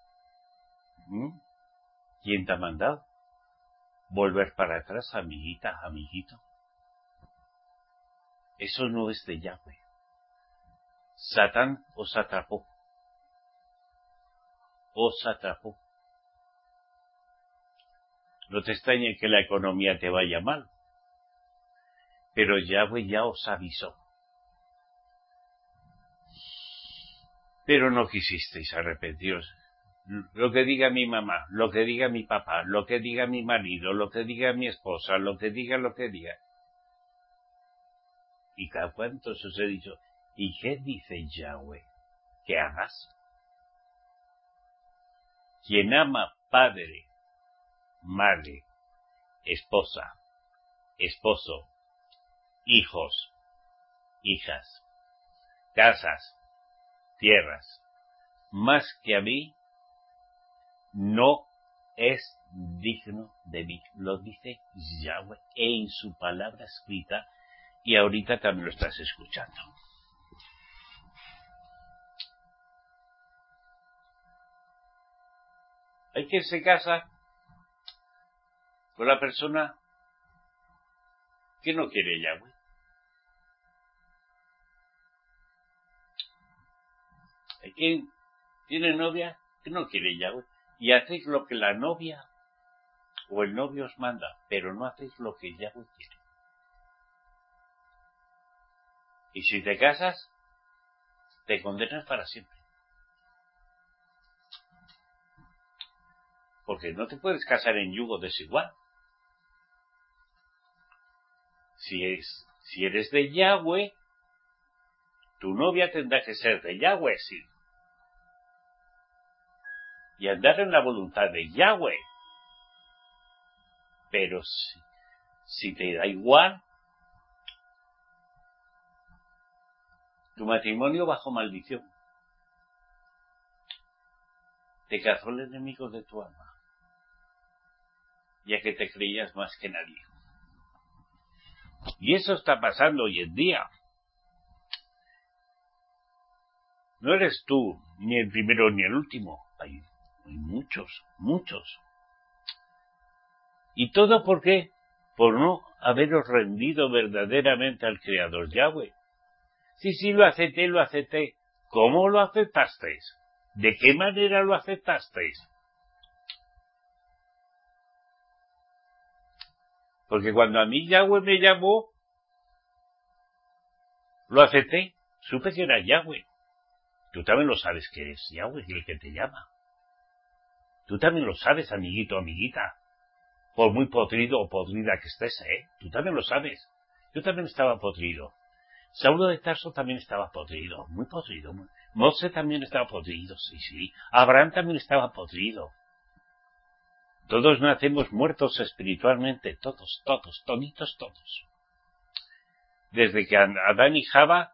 ¿Quién te ha mandado? Volver para atrás, amiguita, amiguito. Eso no es de Yahweh. Satán os atrapó. Os atrapó. No te extrañe que la economía te vaya mal. Pero Yahweh ya os avisó. Pero no quisisteis arrepentiros. Lo que diga mi mamá, lo que diga mi papá, lo que diga mi marido, lo que diga mi esposa, lo que diga. Y cada cuánto os he dicho, ¿y qué dice Yahweh? ¿Que hagas? Quien ama padre, madre, esposa, esposo, hijos, hijas, casas, tierras, más que a mí, no es digno de mí. Lo dice Yahweh en su palabra escrita y ahorita también lo estás escuchando. Hay quien se casa con la persona que no quiere Yahweh. Hay quien tiene novia que no quiere Yahweh. Y hacéis lo que la novia o el novio os manda, pero no hacéis lo que Yahweh quiere. Y si te casas, te condenas para siempre. Porque no te puedes casar en yugo desigual. Si eres de Yahweh, tu novia tendrá que ser de Yahweh, sí. Y andar en la voluntad de Yahweh. Pero si te da igual, tu matrimonio bajo maldición. Te cazó el enemigo de tu alma, ya que te creías más que nadie. Y eso está pasando hoy en día. No eres tú ni el primero ni el último. Hay muchos. ¿Y todo por qué? Por no haberos rendido verdaderamente al Creador Yahweh. Sí, lo acepté. ¿Cómo lo aceptasteis? ¿De qué manera lo aceptasteis? Porque cuando a mí Yahweh me llamó, lo acepté, supe que era Yahweh. Tú también lo sabes que es Yahweh el que te llama. Tú también lo sabes, amiguito, amiguita. Por muy podrido o podrida que estés, Tú también lo sabes. Yo también estaba podrido. Saulo de Tarso también estaba podrido, muy podrido. Moshe también estaba podrido, sí. Abraham también estaba podrido. Todos nacemos muertos espiritualmente, todos, toditos, todos. Desde que Adán y Java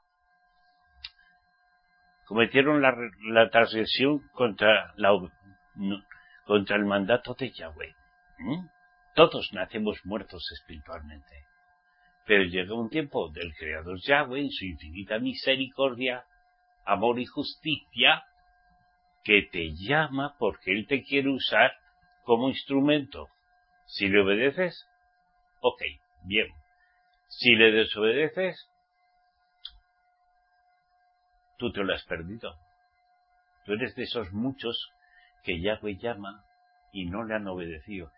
cometieron la transgresión contra el mandato de Yahweh. Todos nacemos muertos espiritualmente. Pero llega un tiempo del Creador Yahweh, en su infinita misericordia, amor y justicia, que te llama porque Él te quiere usar como instrumento. Si le obedeces, ok, bien. Si le desobedeces, tú te lo has perdido. Tú eres de esos muchos que Yahweh llama y no le han obedecido.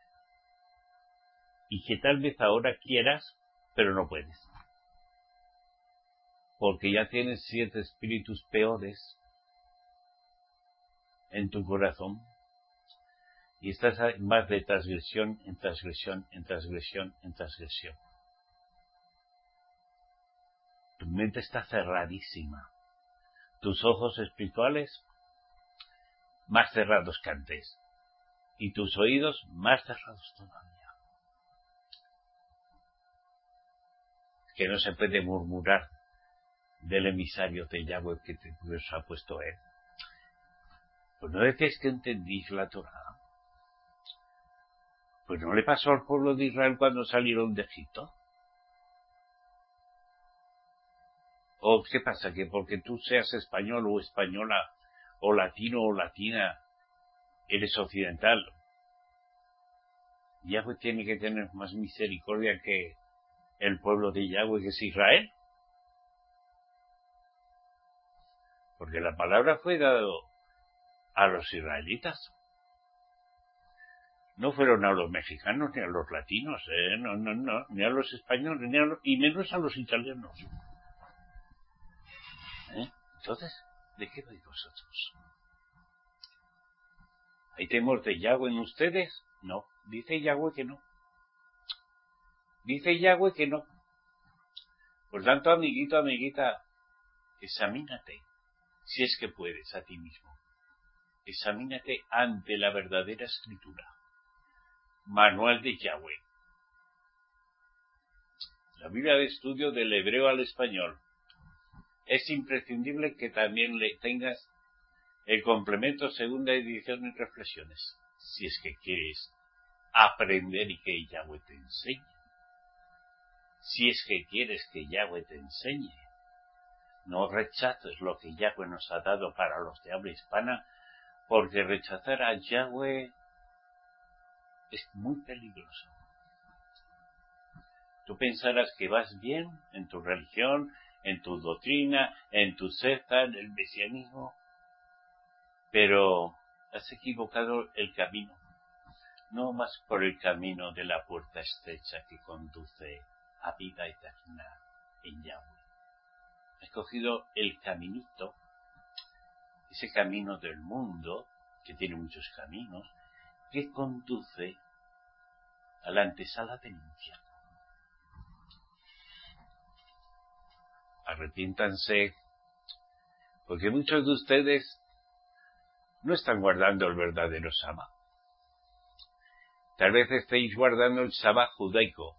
Y que tal vez ahora quieras, pero no puedes. Porque ya tienes 7 espíritus peores en tu corazón. Y estás más de transgresión en transgresión, en transgresión, en transgresión. Tu mente está cerradísima. Tus ojos espirituales más cerrados que antes. Y tus oídos más cerrados todavía. Que no se puede murmurar del emisario de Yahweh que Dios ha puesto él. Pues no decís que entendís la Torá. Pues no le pasó al pueblo de Israel cuando salieron de Egipto. ¿O qué pasa? Que porque tú seas español o española, o latino o latina, eres occidental. Yahweh tiene que tener más misericordia que el pueblo de Yahweh, que es Israel. Porque la palabra fue dada a los israelitas. No fueron a los mexicanos ni a los latinos, no, ni a los españoles, y menos a los italianos. Entonces, ¿de qué vais vosotros? ¿Hay temor de Yahweh en ustedes? No, dice Yahweh que no. Dice Yahweh que no. Por tanto, amiguito, amiguita, examínate, si es que puedes, a ti mismo. Examínate ante la verdadera escritura. Manual de Yahweh. La Biblia de estudio del hebreo al español. Es imprescindible que también le tengas el complemento segunda edición en reflexiones, si es que quieres aprender y que Yahweh te enseñe. Si es que quieres que Yahweh te enseñe. No rechaces lo que Yahweh nos ha dado para los de habla hispana, porque rechazar a Yahweh es muy peligroso. Tú pensarás que vas bien en tu religión, en tu doctrina, en tu secta, en el mesianismo, pero has equivocado el camino. No vas por el camino de la puerta estrecha que conduce a vida eterna en Yahweh. Has cogido el caminito, ese camino del mundo, que tiene muchos caminos, que conduce a la antesala del infierno. Arrepiéntanse, porque muchos de ustedes no están guardando el verdadero Sabbat. Tal vez estéis guardando el Sabbat judaico,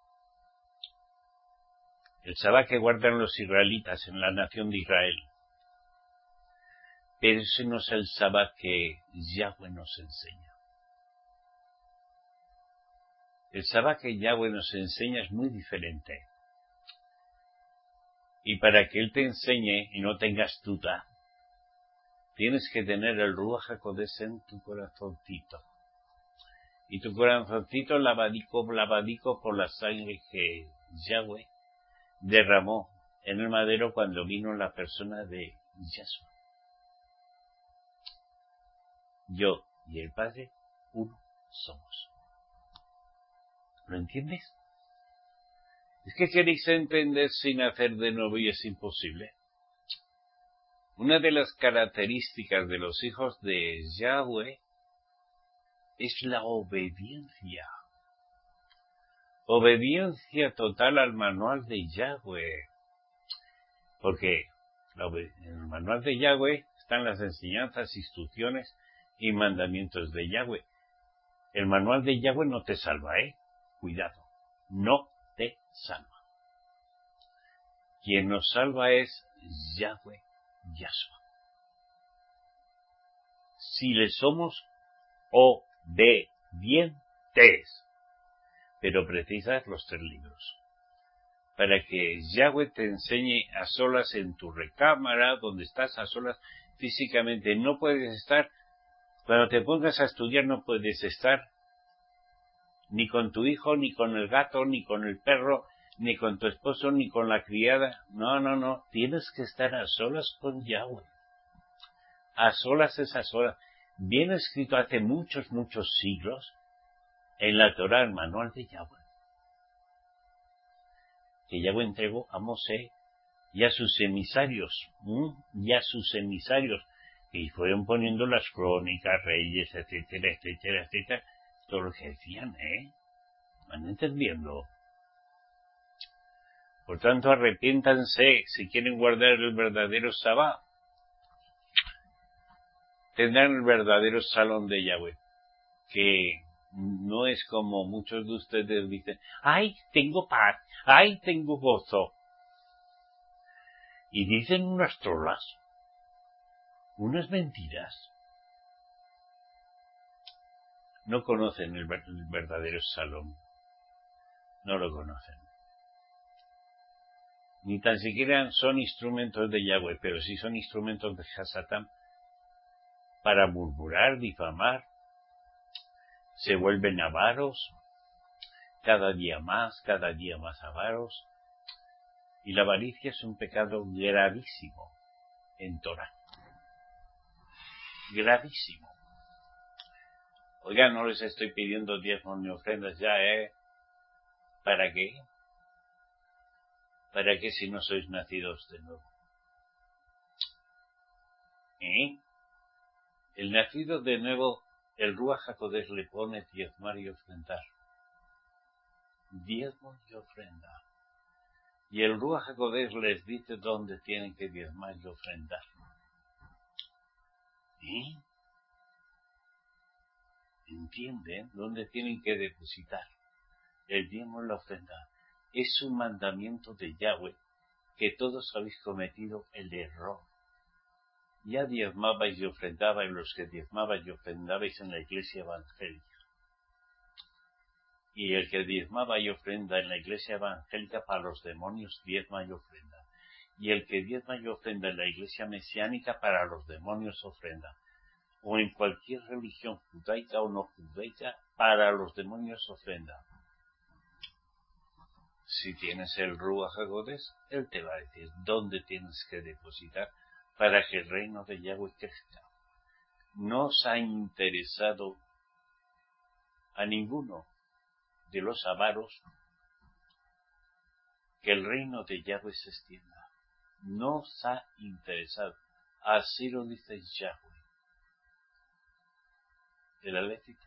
el Sabbat que guardan los israelitas en la nación de Israel. Pero ese no es el Sabbat que Yahweh nos enseña. El Sabbat que Yahweh nos enseña es muy diferente. Y para que Él te enseñe y no tengas duda, tienes que tener el Ruach HaKodesh en tu corazoncito. Y tu corazoncito lavadico por la sangre que Yahweh derramó en el madero cuando vino la persona de Yahshua. Yo y el Padre, uno somos. ¿Lo entiendes? Es que queréis entender sin hacer de nuevo y es imposible. Una de las características de los hijos de Yahweh es la obediencia. Obediencia total al manual de Yahweh. Porque en el manual de Yahweh están las enseñanzas, instrucciones y mandamientos de Yahweh. El manual de Yahweh no te salva, Cuidado, no te salva. Quien nos salva es Yahweh Yahshua. Si le somos obedientes, pero precisas los 3 libros. Para que Yahweh te enseñe a solas en tu recámara, donde estás a solas físicamente. No puedes estar, cuando te pongas a estudiar no puedes estar ni con tu hijo, ni con el gato, ni con el perro, ni con tu esposo, ni con la criada. No. Tienes que estar a solas con Yahweh. A solas es a solas. Viene escrito hace muchos siglos en la Torá, el manual de Yahweh, que Yahweh entregó a Mosé y a sus emisarios, y fueron poniendo las crónicas, reyes, etcétera, todo lo que decían, ¿Van entendiendo? Por tanto, arrepiéntanse si quieren guardar el verdadero Sabá. Tendrán el verdadero salón de Yahweh, que no es como muchos de ustedes dicen, ¡ay, tengo paz! ¡Ay, tengo gozo! Y dicen unas trolas, unas mentiras. No conocen el verdadero salón. No lo conocen. Ni tan siquiera son instrumentos de Yahweh, pero sí son instrumentos de Hasatán para murmurar, difamar. Se vuelven avaros, cada día más avaros. Y la avaricia es un pecado gravísimo en Torah. Gravísimo. Oiga, no les estoy pidiendo diezmos ni ofrendas ya, ¿Para qué? ¿Para qué si no sois nacidos de nuevo? El nacido de nuevo, el Ruach HaKodesh le pone diezmar y ofrendar. Diezmo y ofrenda. Y el Ruach HaKodesh les dice dónde tienen que diezmar y ofrendar. ¿Entienden? ¿Dónde tienen que depositar el diezmo y la ofrenda? Es un mandamiento de Yahweh que todos habéis cometido el error. Ya diezmabais y ofrendabais los que diezmabais y ofrendabais en la iglesia evangélica. Y el que diezmaba y ofrenda en la iglesia evangélica para los demonios diezma y ofrenda. Y el que diezma y ofrenda en la iglesia mesiánica para los demonios ofrenda. O en cualquier religión judaica o no judaica, para los demonios ofrenda. Si tienes el Ruach HaKodesh, él te va a decir dónde tienes que depositar para que el reino de Yahweh crezca. No os ha interesado a ninguno de los avaros que el reino de Yahweh se extienda. No os ha interesado. Así lo dice Yahweh. De la Lévita.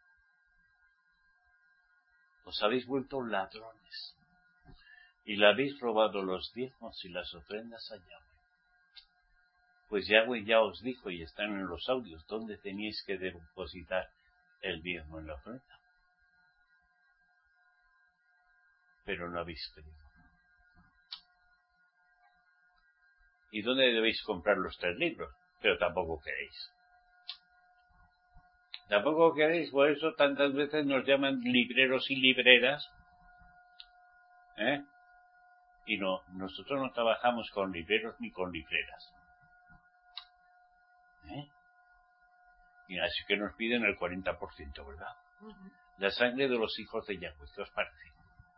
Os habéis vuelto ladrones y le habéis robado los diezmos y las ofrendas a Yahweh. Pues Yahweh ya os dijo, y están en los audios, dónde teníais que depositar el diezmo en la ofrenda. Pero no habéis querido. ¿Y dónde debéis comprar los 3 libros? Pero tampoco queréis. Tampoco queréis, por eso tantas veces nos llaman libreros y libreras. Y no, nosotros no trabajamos con libreros ni con libreras. Y así que nos piden el 40%, ¿verdad? La sangre de los hijos de Yahweh, ¿qué os parece?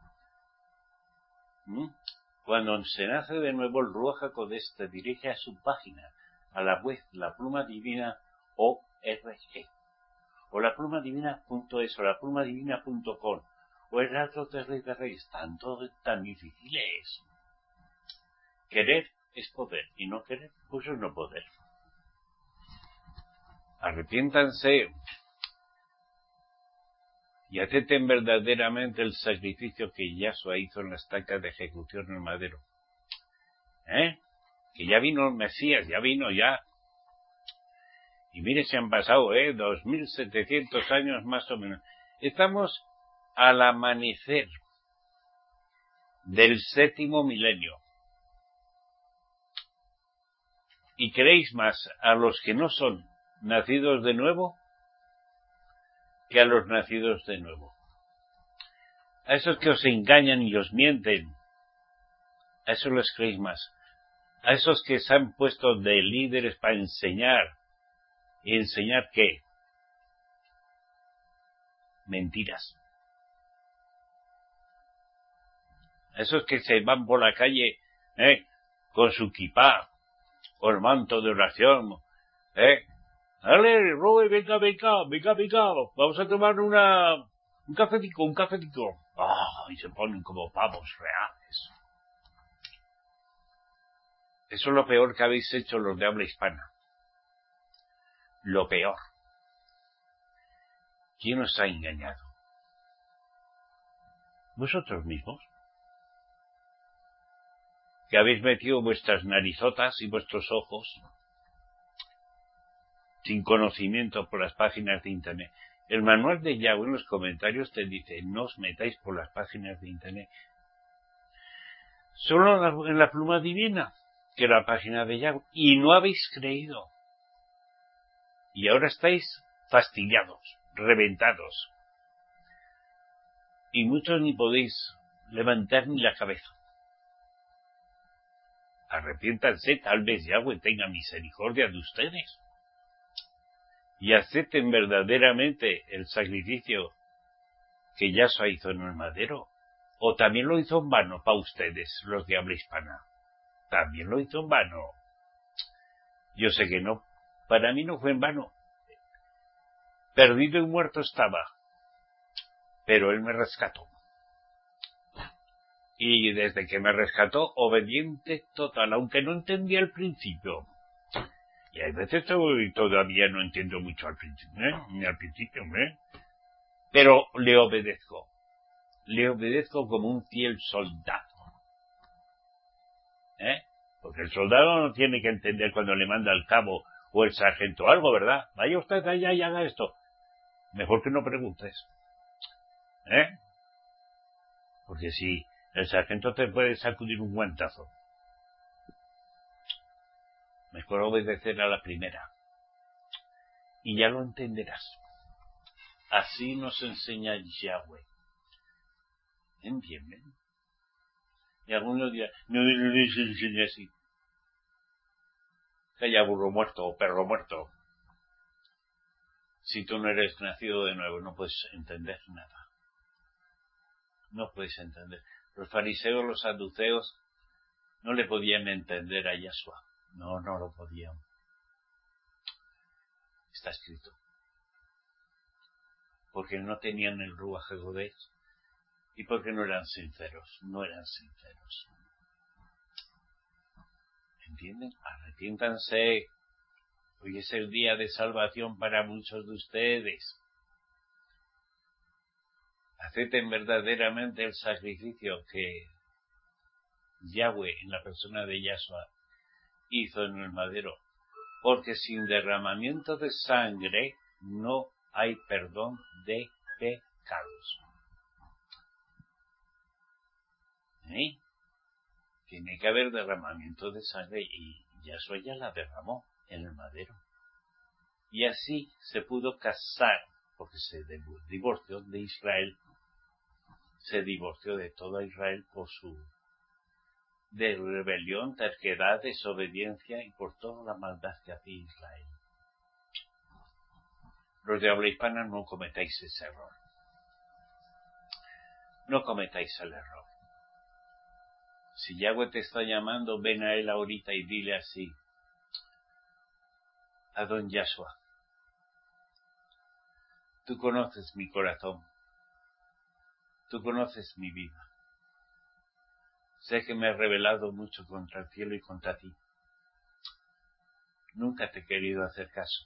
Cuando se nace de nuevo, el Ruach HaKodesh te dirige a su página, a la web, la pluma divina ORG, o la pluma divina.es, o la pluma divina.com, Pues las dotes de reyes, tan difíciles. Querer es poder, y no querer, pues es no poder. Arrepiéntanse y acepten verdaderamente el sacrificio que Yahshua hizo en la estaca de ejecución en el madero. Que ya vino el Mesías, ya vino ya. Y mire, se han pasado, 2700 años más o menos. Estamos al amanecer del 7º milenio. ¿Y queréis más a los que no son nacidos de nuevo que a los nacidos de nuevo? A esos que os engañan y os mienten, a esos les creéis más. A esos que se han puesto de líderes para enseñar. ¿Y enseñar qué? Mentiras. A esos que se van por la calle con su kipá, o el manto de oración, dale, Robe, venga, vamos a tomar un cafetico. Y se ponen como pavos reales. Eso es lo peor que habéis hecho los de habla hispana. Lo peor. ¿Quién os ha engañado? ¿Vosotros mismos? Que habéis metido vuestras narizotas y vuestros ojos sin conocimiento por las páginas de internet. El manual de Yahweh en los comentarios te dice, no os metáis por las páginas de internet. Solo en la pluma divina, que era la página de Yahweh, y no habéis creído. Y ahora estáis fastidiados, reventados. Y muchos ni podéis levantar ni la cabeza. Arrepiéntanse, tal vez Yahweh tenga misericordia de ustedes. Y acepten verdaderamente el sacrificio que Yahshua hizo en el madero. O también lo hizo en vano para ustedes, los de habla hispana. También lo hizo en vano. Yo sé que no. Para mí no fue en vano. Perdido y muerto estaba. Pero Él me rescató. Y desde que me rescató, obediente total, aunque no entendía al principio. Y hay veces todavía no entiendo mucho al principio, ni al principio, pero le obedezco. Le obedezco como un fiel soldado. Porque el soldado no tiene que entender cuando le manda el cabo o el sargento algo, ¿verdad? Vaya usted allá y haga esto. Mejor que no preguntes. Porque si el sargento te puede sacudir un guantazo. Mejor obedecer a la primera. Y ya lo entenderás. Así nos enseña Yahweh. ¿Entienden? Y algunos dirán, no les enseña así. Calla, burro muerto o perro muerto. Si tú no eres nacido de nuevo, no puedes entender nada. No puedes entender. Los fariseos, los saduceos, no le podían entender a Yahshua. No lo podían. Está escrito. Porque no tenían el Ruach HaKodesh y porque no eran sinceros. ¿Entienden? Arrepiéntanse. Hoy es el día de salvación para muchos de ustedes. Acepten verdaderamente el sacrificio que Yahweh, en la persona de Yahshua, hizo en el madero. Porque sin derramamiento de sangre no hay perdón de pecados. Tiene que haber derramamiento de sangre y Yahshua ya la derramó en el madero. Y así se pudo casar, porque se divorció de Israel, se divorció de toda Israel por su de rebelión, terquedad, desobediencia y por toda la maldad que hacía Israel. Los de habla hispana no cometáis ese error. No cometáis el error. Si Yahweh te está llamando, ven a Él ahorita y dile así. A don Yahshua, tú conoces mi corazón. Tú conoces mi vida. Sé que me he rebelado mucho contra el cielo y contra ti. Nunca te he querido hacer caso.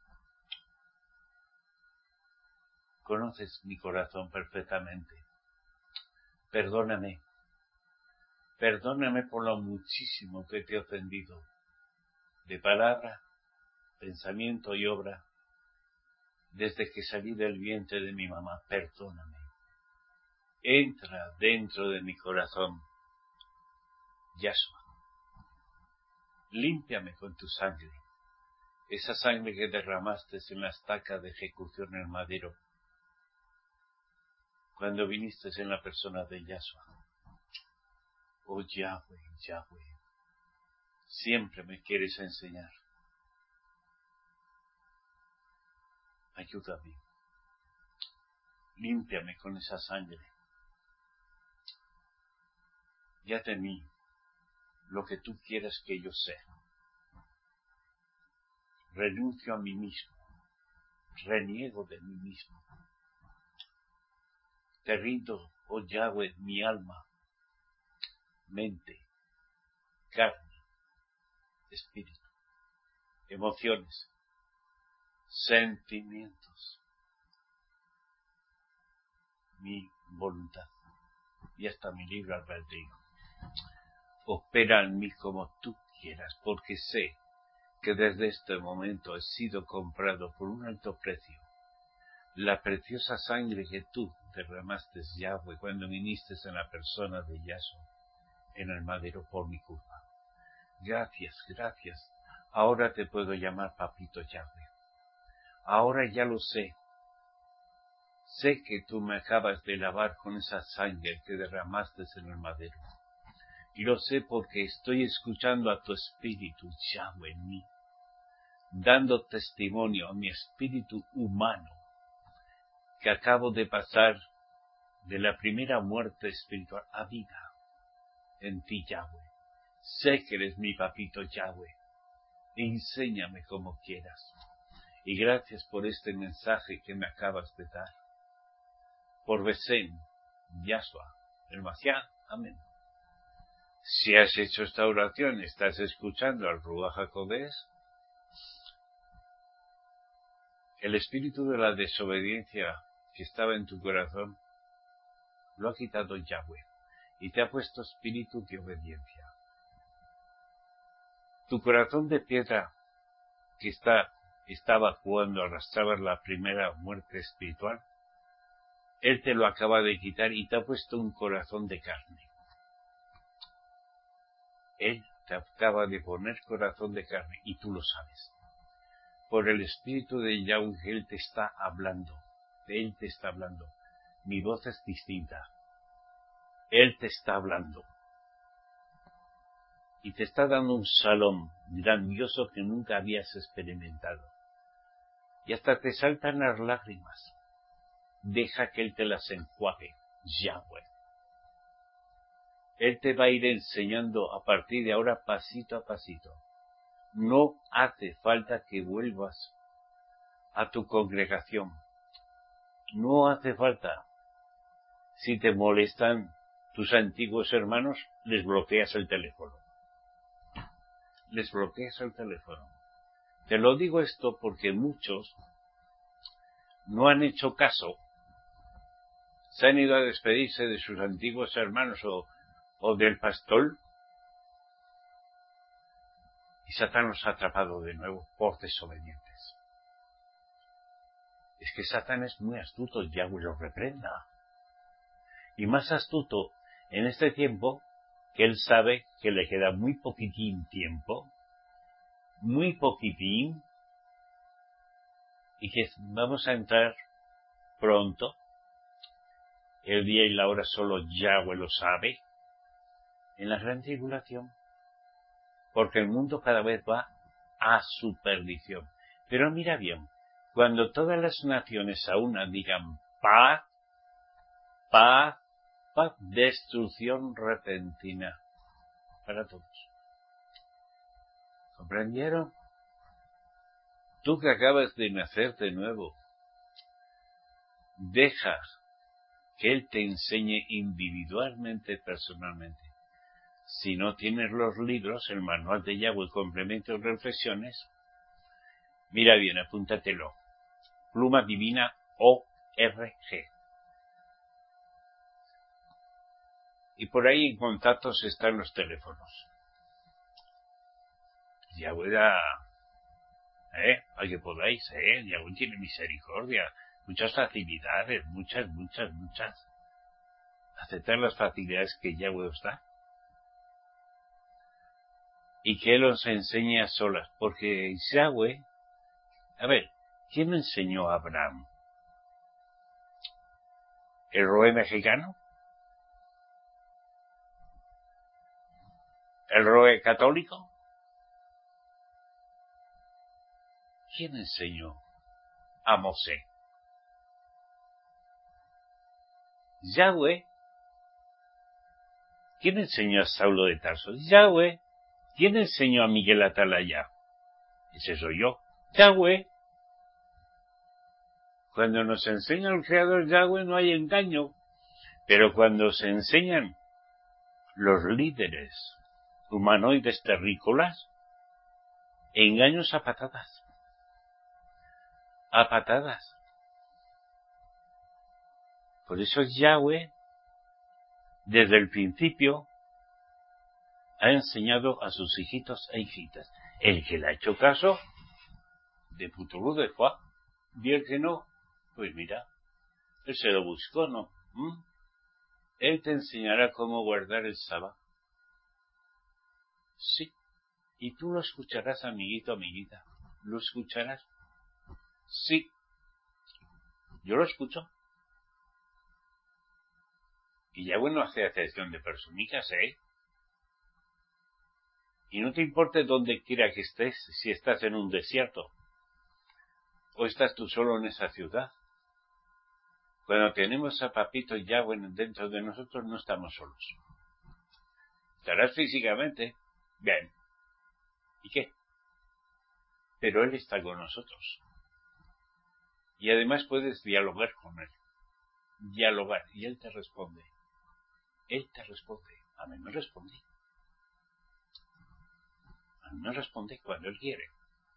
Conoces mi corazón perfectamente. Perdóname. Perdóname por lo muchísimo que te he ofendido. De palabra, pensamiento y obra. Desde que salí del vientre de mi mamá, perdóname. Entra dentro de mi corazón. Yahshua, límpiame con tu sangre, esa sangre que derramaste en la estaca de ejecución en el madero, cuando viniste en la persona de Yahshua. Oh Yahweh, Yahweh, siempre me quieres enseñar. Ayúdame, límpiame con esa sangre. Ya de mí lo que tú quieras que yo sea. Renuncio a mí mismo, reniego de mí mismo. Te rindo, oh Yahweh, mi alma, mente, carne, espíritu, emociones, sentimientos, mi voluntad y hasta mi libre albedrío. Opera en mí como tú quieras, porque sé que desde este momento he sido comprado por un alto precio. La preciosa sangre que tú derramaste, Yahweh, cuando viniste en la persona de Yahshua en el madero por mi culpa. Gracias, gracias. Ahora te puedo llamar papito Yahweh. Ahora ya lo sé. Sé que tú me acabas de lavar con esa sangre que derramaste en el madero. Y lo sé porque estoy escuchando a tu espíritu, Yahweh, en mí, dando testimonio a mi espíritu humano, que acabo de pasar de la primera muerte espiritual a vida en ti, Yahweh. Sé que eres mi papito, Yahweh. Enséñame como quieras. Y gracias por este mensaje que me acabas de dar. Por Besén, Yahshua, el Mashiach. Amén. Si has hecho esta oración, estás escuchando al Ruach HaKodesh, el espíritu de la desobediencia que estaba en tu corazón lo ha quitado Yahweh y te ha puesto espíritu de obediencia. Tu corazón de piedra que estaba cuando arrastrabas la primera muerte espiritual, Él te lo acaba de quitar y te ha puesto un corazón de carne. Él te acaba de poner corazón de carne y tú lo sabes. Por el espíritu de Yahweh, Él te está hablando. Él te está hablando. Mi voz es distinta. Él te está hablando. Y te está dando un salón grandioso que nunca habías experimentado. Y hasta te saltan las lágrimas. Deja que Él te las enjuague, Yahweh. Él te va a ir enseñando a partir de ahora pasito a pasito. No hace falta que vuelvas a tu congregación. No hace falta. Si te molestan tus antiguos hermanos, les bloqueas el teléfono. Les bloqueas el teléfono. Te lo digo esto porque muchos no han hecho caso. Se han ido a despedirse de sus antiguos hermanos o del pastor. Y Satán los ha atrapado de nuevo por desobedientes. Es que Satán es muy astuto, Yahweh lo reprenda. Y más astuto en este tiempo, que él sabe que le queda muy poquitín tiempo, muy poquitín, y que vamos a entrar pronto, el día y la hora solo Yahweh lo sabe, en la gran tribulación, porque el mundo cada vez va a su perdición. Pero mira bien, cuando todas las naciones a una digan paz, paz, paz, destrucción repentina para todos. ¿Comprendieron? Tú que acabas de nacer de nuevo, dejas que Él te enseñe individualmente, personalmente. Si no tienes los libros, el manual de Yahweh, complementos, reflexiones, mira bien, apúntatelo. Pluma Divina ORG. Y por ahí en contactos están los teléfonos. Yahweh da, para que podáis, Yahweh tiene misericordia, muchas facilidades, muchas. Aceptar las facilidades que Yahweh os da. Y que Él os enseñe a solas, porque Yahweh, a ver, ¿quién me enseñó a Abraham? ¿El Roe mexicano? ¿El Roe católico? ¿Quién enseñó a Mosé? Yahweh. ¿Quién enseñó a Saulo de Tarso? Yahweh. ¿Quién enseñó a Miguel Atalaya? Ese soy yo. Yahweh. Cuando nos enseña el Creador Yahweh no hay engaño, pero cuando se enseñan los líderes humanoides terrícolas, engaños a patadas. A patadas. Por eso Yahweh, desde el principio, ha enseñado a sus hijitos e hijitas. El que le ha hecho caso, de futuro de Juan, y el que no, pues mira, él se lo buscó, ¿no? Él te enseñará cómo guardar el sábado. Sí. Y tú lo escucharás, amiguito, amiguita. ¿Lo escucharás? Sí. Yo lo escucho. Y ya bueno, hace acepción de personitas, Y no te importe donde quiera que estés, si estás en un desierto, o estás tú solo en esa ciudad. Cuando tenemos a Papito Yahweh dentro de nosotros, no estamos solos. Estarás físicamente, bien. ¿Y qué? Pero Él está con nosotros. Y además puedes dialogar con Él. Dialogar. Y Él te responde. Él te responde. A mí me responde. A mí me responde cuando Él quiere.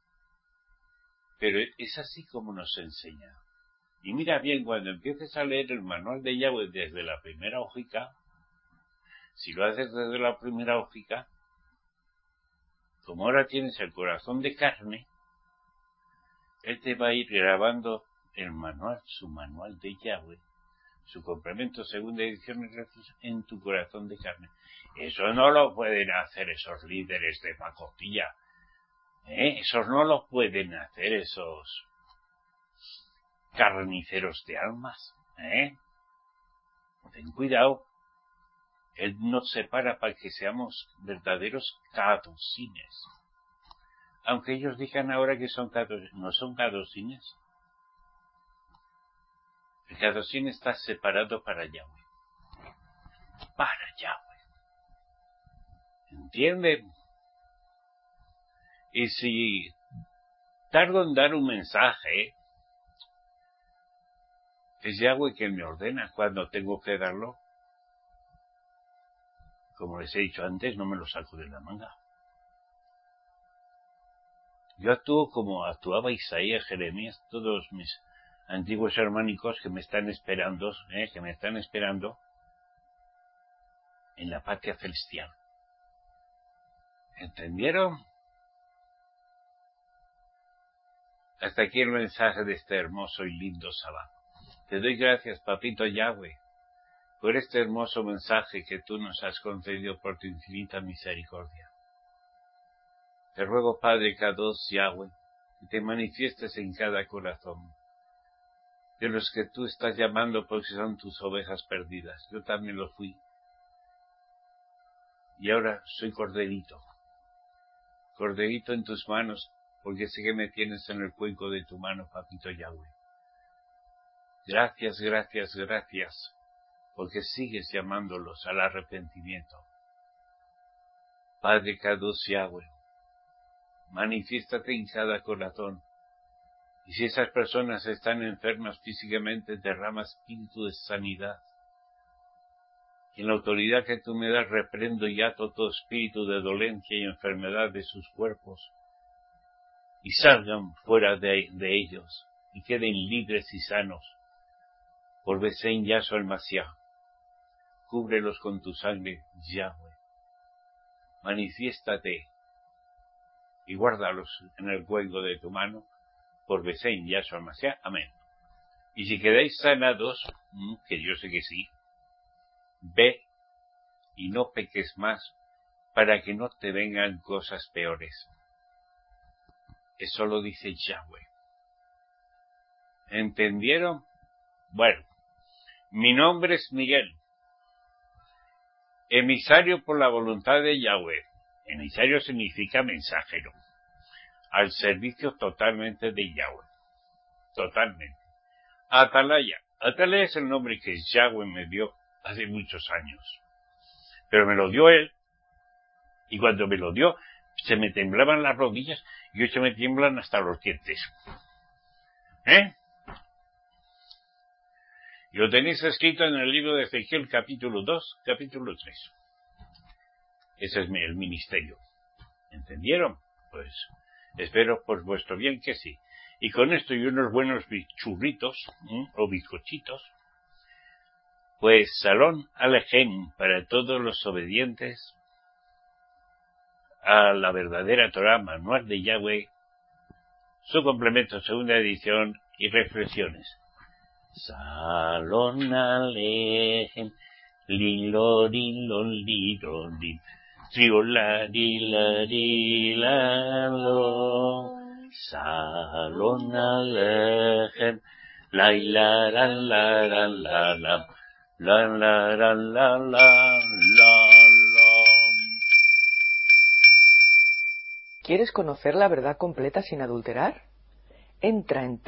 Pero es así como nos enseña. Y mira bien, cuando empieces a leer el manual de Yahweh desde la primera hojica, si lo haces desde la primera hojica, como ahora tienes el corazón de carne, Él te va a ir grabando el manual, su manual de Yahweh, su complemento, segunda edición, en tu corazón de carne. Eso no lo pueden hacer esos líderes de pacotilla. Esos no lo pueden hacer esos carniceros de almas. Ten cuidado. Él nos separa para que seamos verdaderos cadocines. Aunque ellos digan ahora que son cadocines, no son cadocines. El cadocín está separado para Yahweh. Para Yahweh. ¿Entienden? Y si tardo en dar un mensaje, es Yahweh quien me ordena cuando tengo que darlo. Como les he dicho antes, no me lo saco de la manga. Yo actúo como actuaba Isaías, Jeremías, todos mis antiguos hermánicos que me están esperando, en la patria celestial. ¿Entendieron? Hasta aquí el mensaje de este hermoso y lindo sábado. Te doy gracias, Papito Yahweh, por este hermoso mensaje que tú nos has concedido por tu infinita misericordia. Te ruego, Padre Kadosh Yahweh, que te manifiestes en cada corazón, de los que tú estás llamando porque son tus ovejas perdidas. Yo también lo fui. Y ahora soy corderito. Corderito en tus manos, porque sé que me tienes en el cuenco de tu mano, Papito Yahweh. Gracias, gracias, gracias, porque sigues llamándolos al arrepentimiento. Padre Kadosh Yahweh, manifiéstate en cada corazón. Y si esas personas están enfermas físicamente, derrama espíritu de sanidad, Y en la autoridad que tú me das reprendo y ato todo espíritu de dolencia y enfermedad de sus cuerpos, y salgan fuera de ellos, y queden libres y sanos, por Besén Yahshua el Masiá. Cúbrelos con tu sangre, Yahweh. Manifiéstate y guárdalos en el cuello de tu mano, por Besén Yahshua el Masiá. Amén. Y si quedáis sanados, que yo sé que sí, ve y no peques más, para que no te vengan cosas peores. Eso lo dice Yahweh. ¿Entendieron? Bueno, mi nombre es Miguel, emisario por la voluntad de Yahweh. Emisario significa mensajero, al servicio totalmente de Yahweh. Totalmente. Atalaya. Atalaya es el nombre que Yahweh me dio hace muchos años. Pero me lo dio él, y cuando me lo dio, se me temblaban las rodillas, y hoy se me tiemblan hasta los dientes. Y lo tenéis escrito en el libro de Ezequiel, capítulo 2, capítulo 3. Ese es el ministerio. ¿Entendieron? Pues espero por vuestro bien que sí. Y con esto y unos buenos churritos, o bizcochitos, pues Salón Alejem para todos los obedientes a la verdadera Torah, manual de Yahweh, su complemento, segunda edición y reflexiones. Salón Alejem, lilo, lilo, lilo, lilo, triola, lila, lila, lo. Salón Alejem, la, la, la, la, la, la, la. La la la la la la. ¿Quieres conocer la verdad completa sin adulterar? Entra en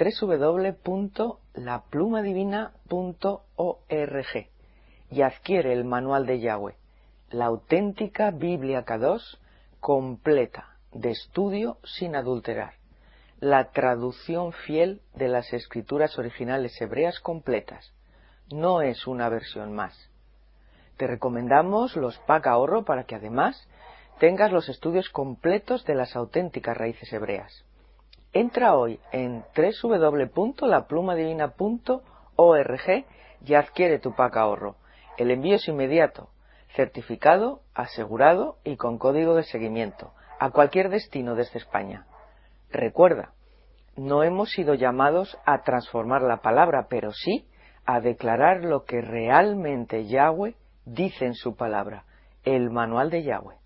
www.laplumadivina.org y adquiere el manual de Yahweh, la auténtica Biblia Kadosh completa, de estudio sin adulterar, la traducción fiel de las escrituras originales hebreas completas. No es una versión más. Te recomendamos los pack ahorro para que además tengas los estudios completos de las auténticas raíces hebreas. Entra hoy en www.laplumadivina.org y adquiere tu pack ahorro. El envío es inmediato, certificado, asegurado y con código de seguimiento a cualquier destino desde España. Recuerda, no hemos sido llamados a transformar la palabra, pero sí a declarar lo que realmente Yahweh dice en su palabra, el manual de Yahweh.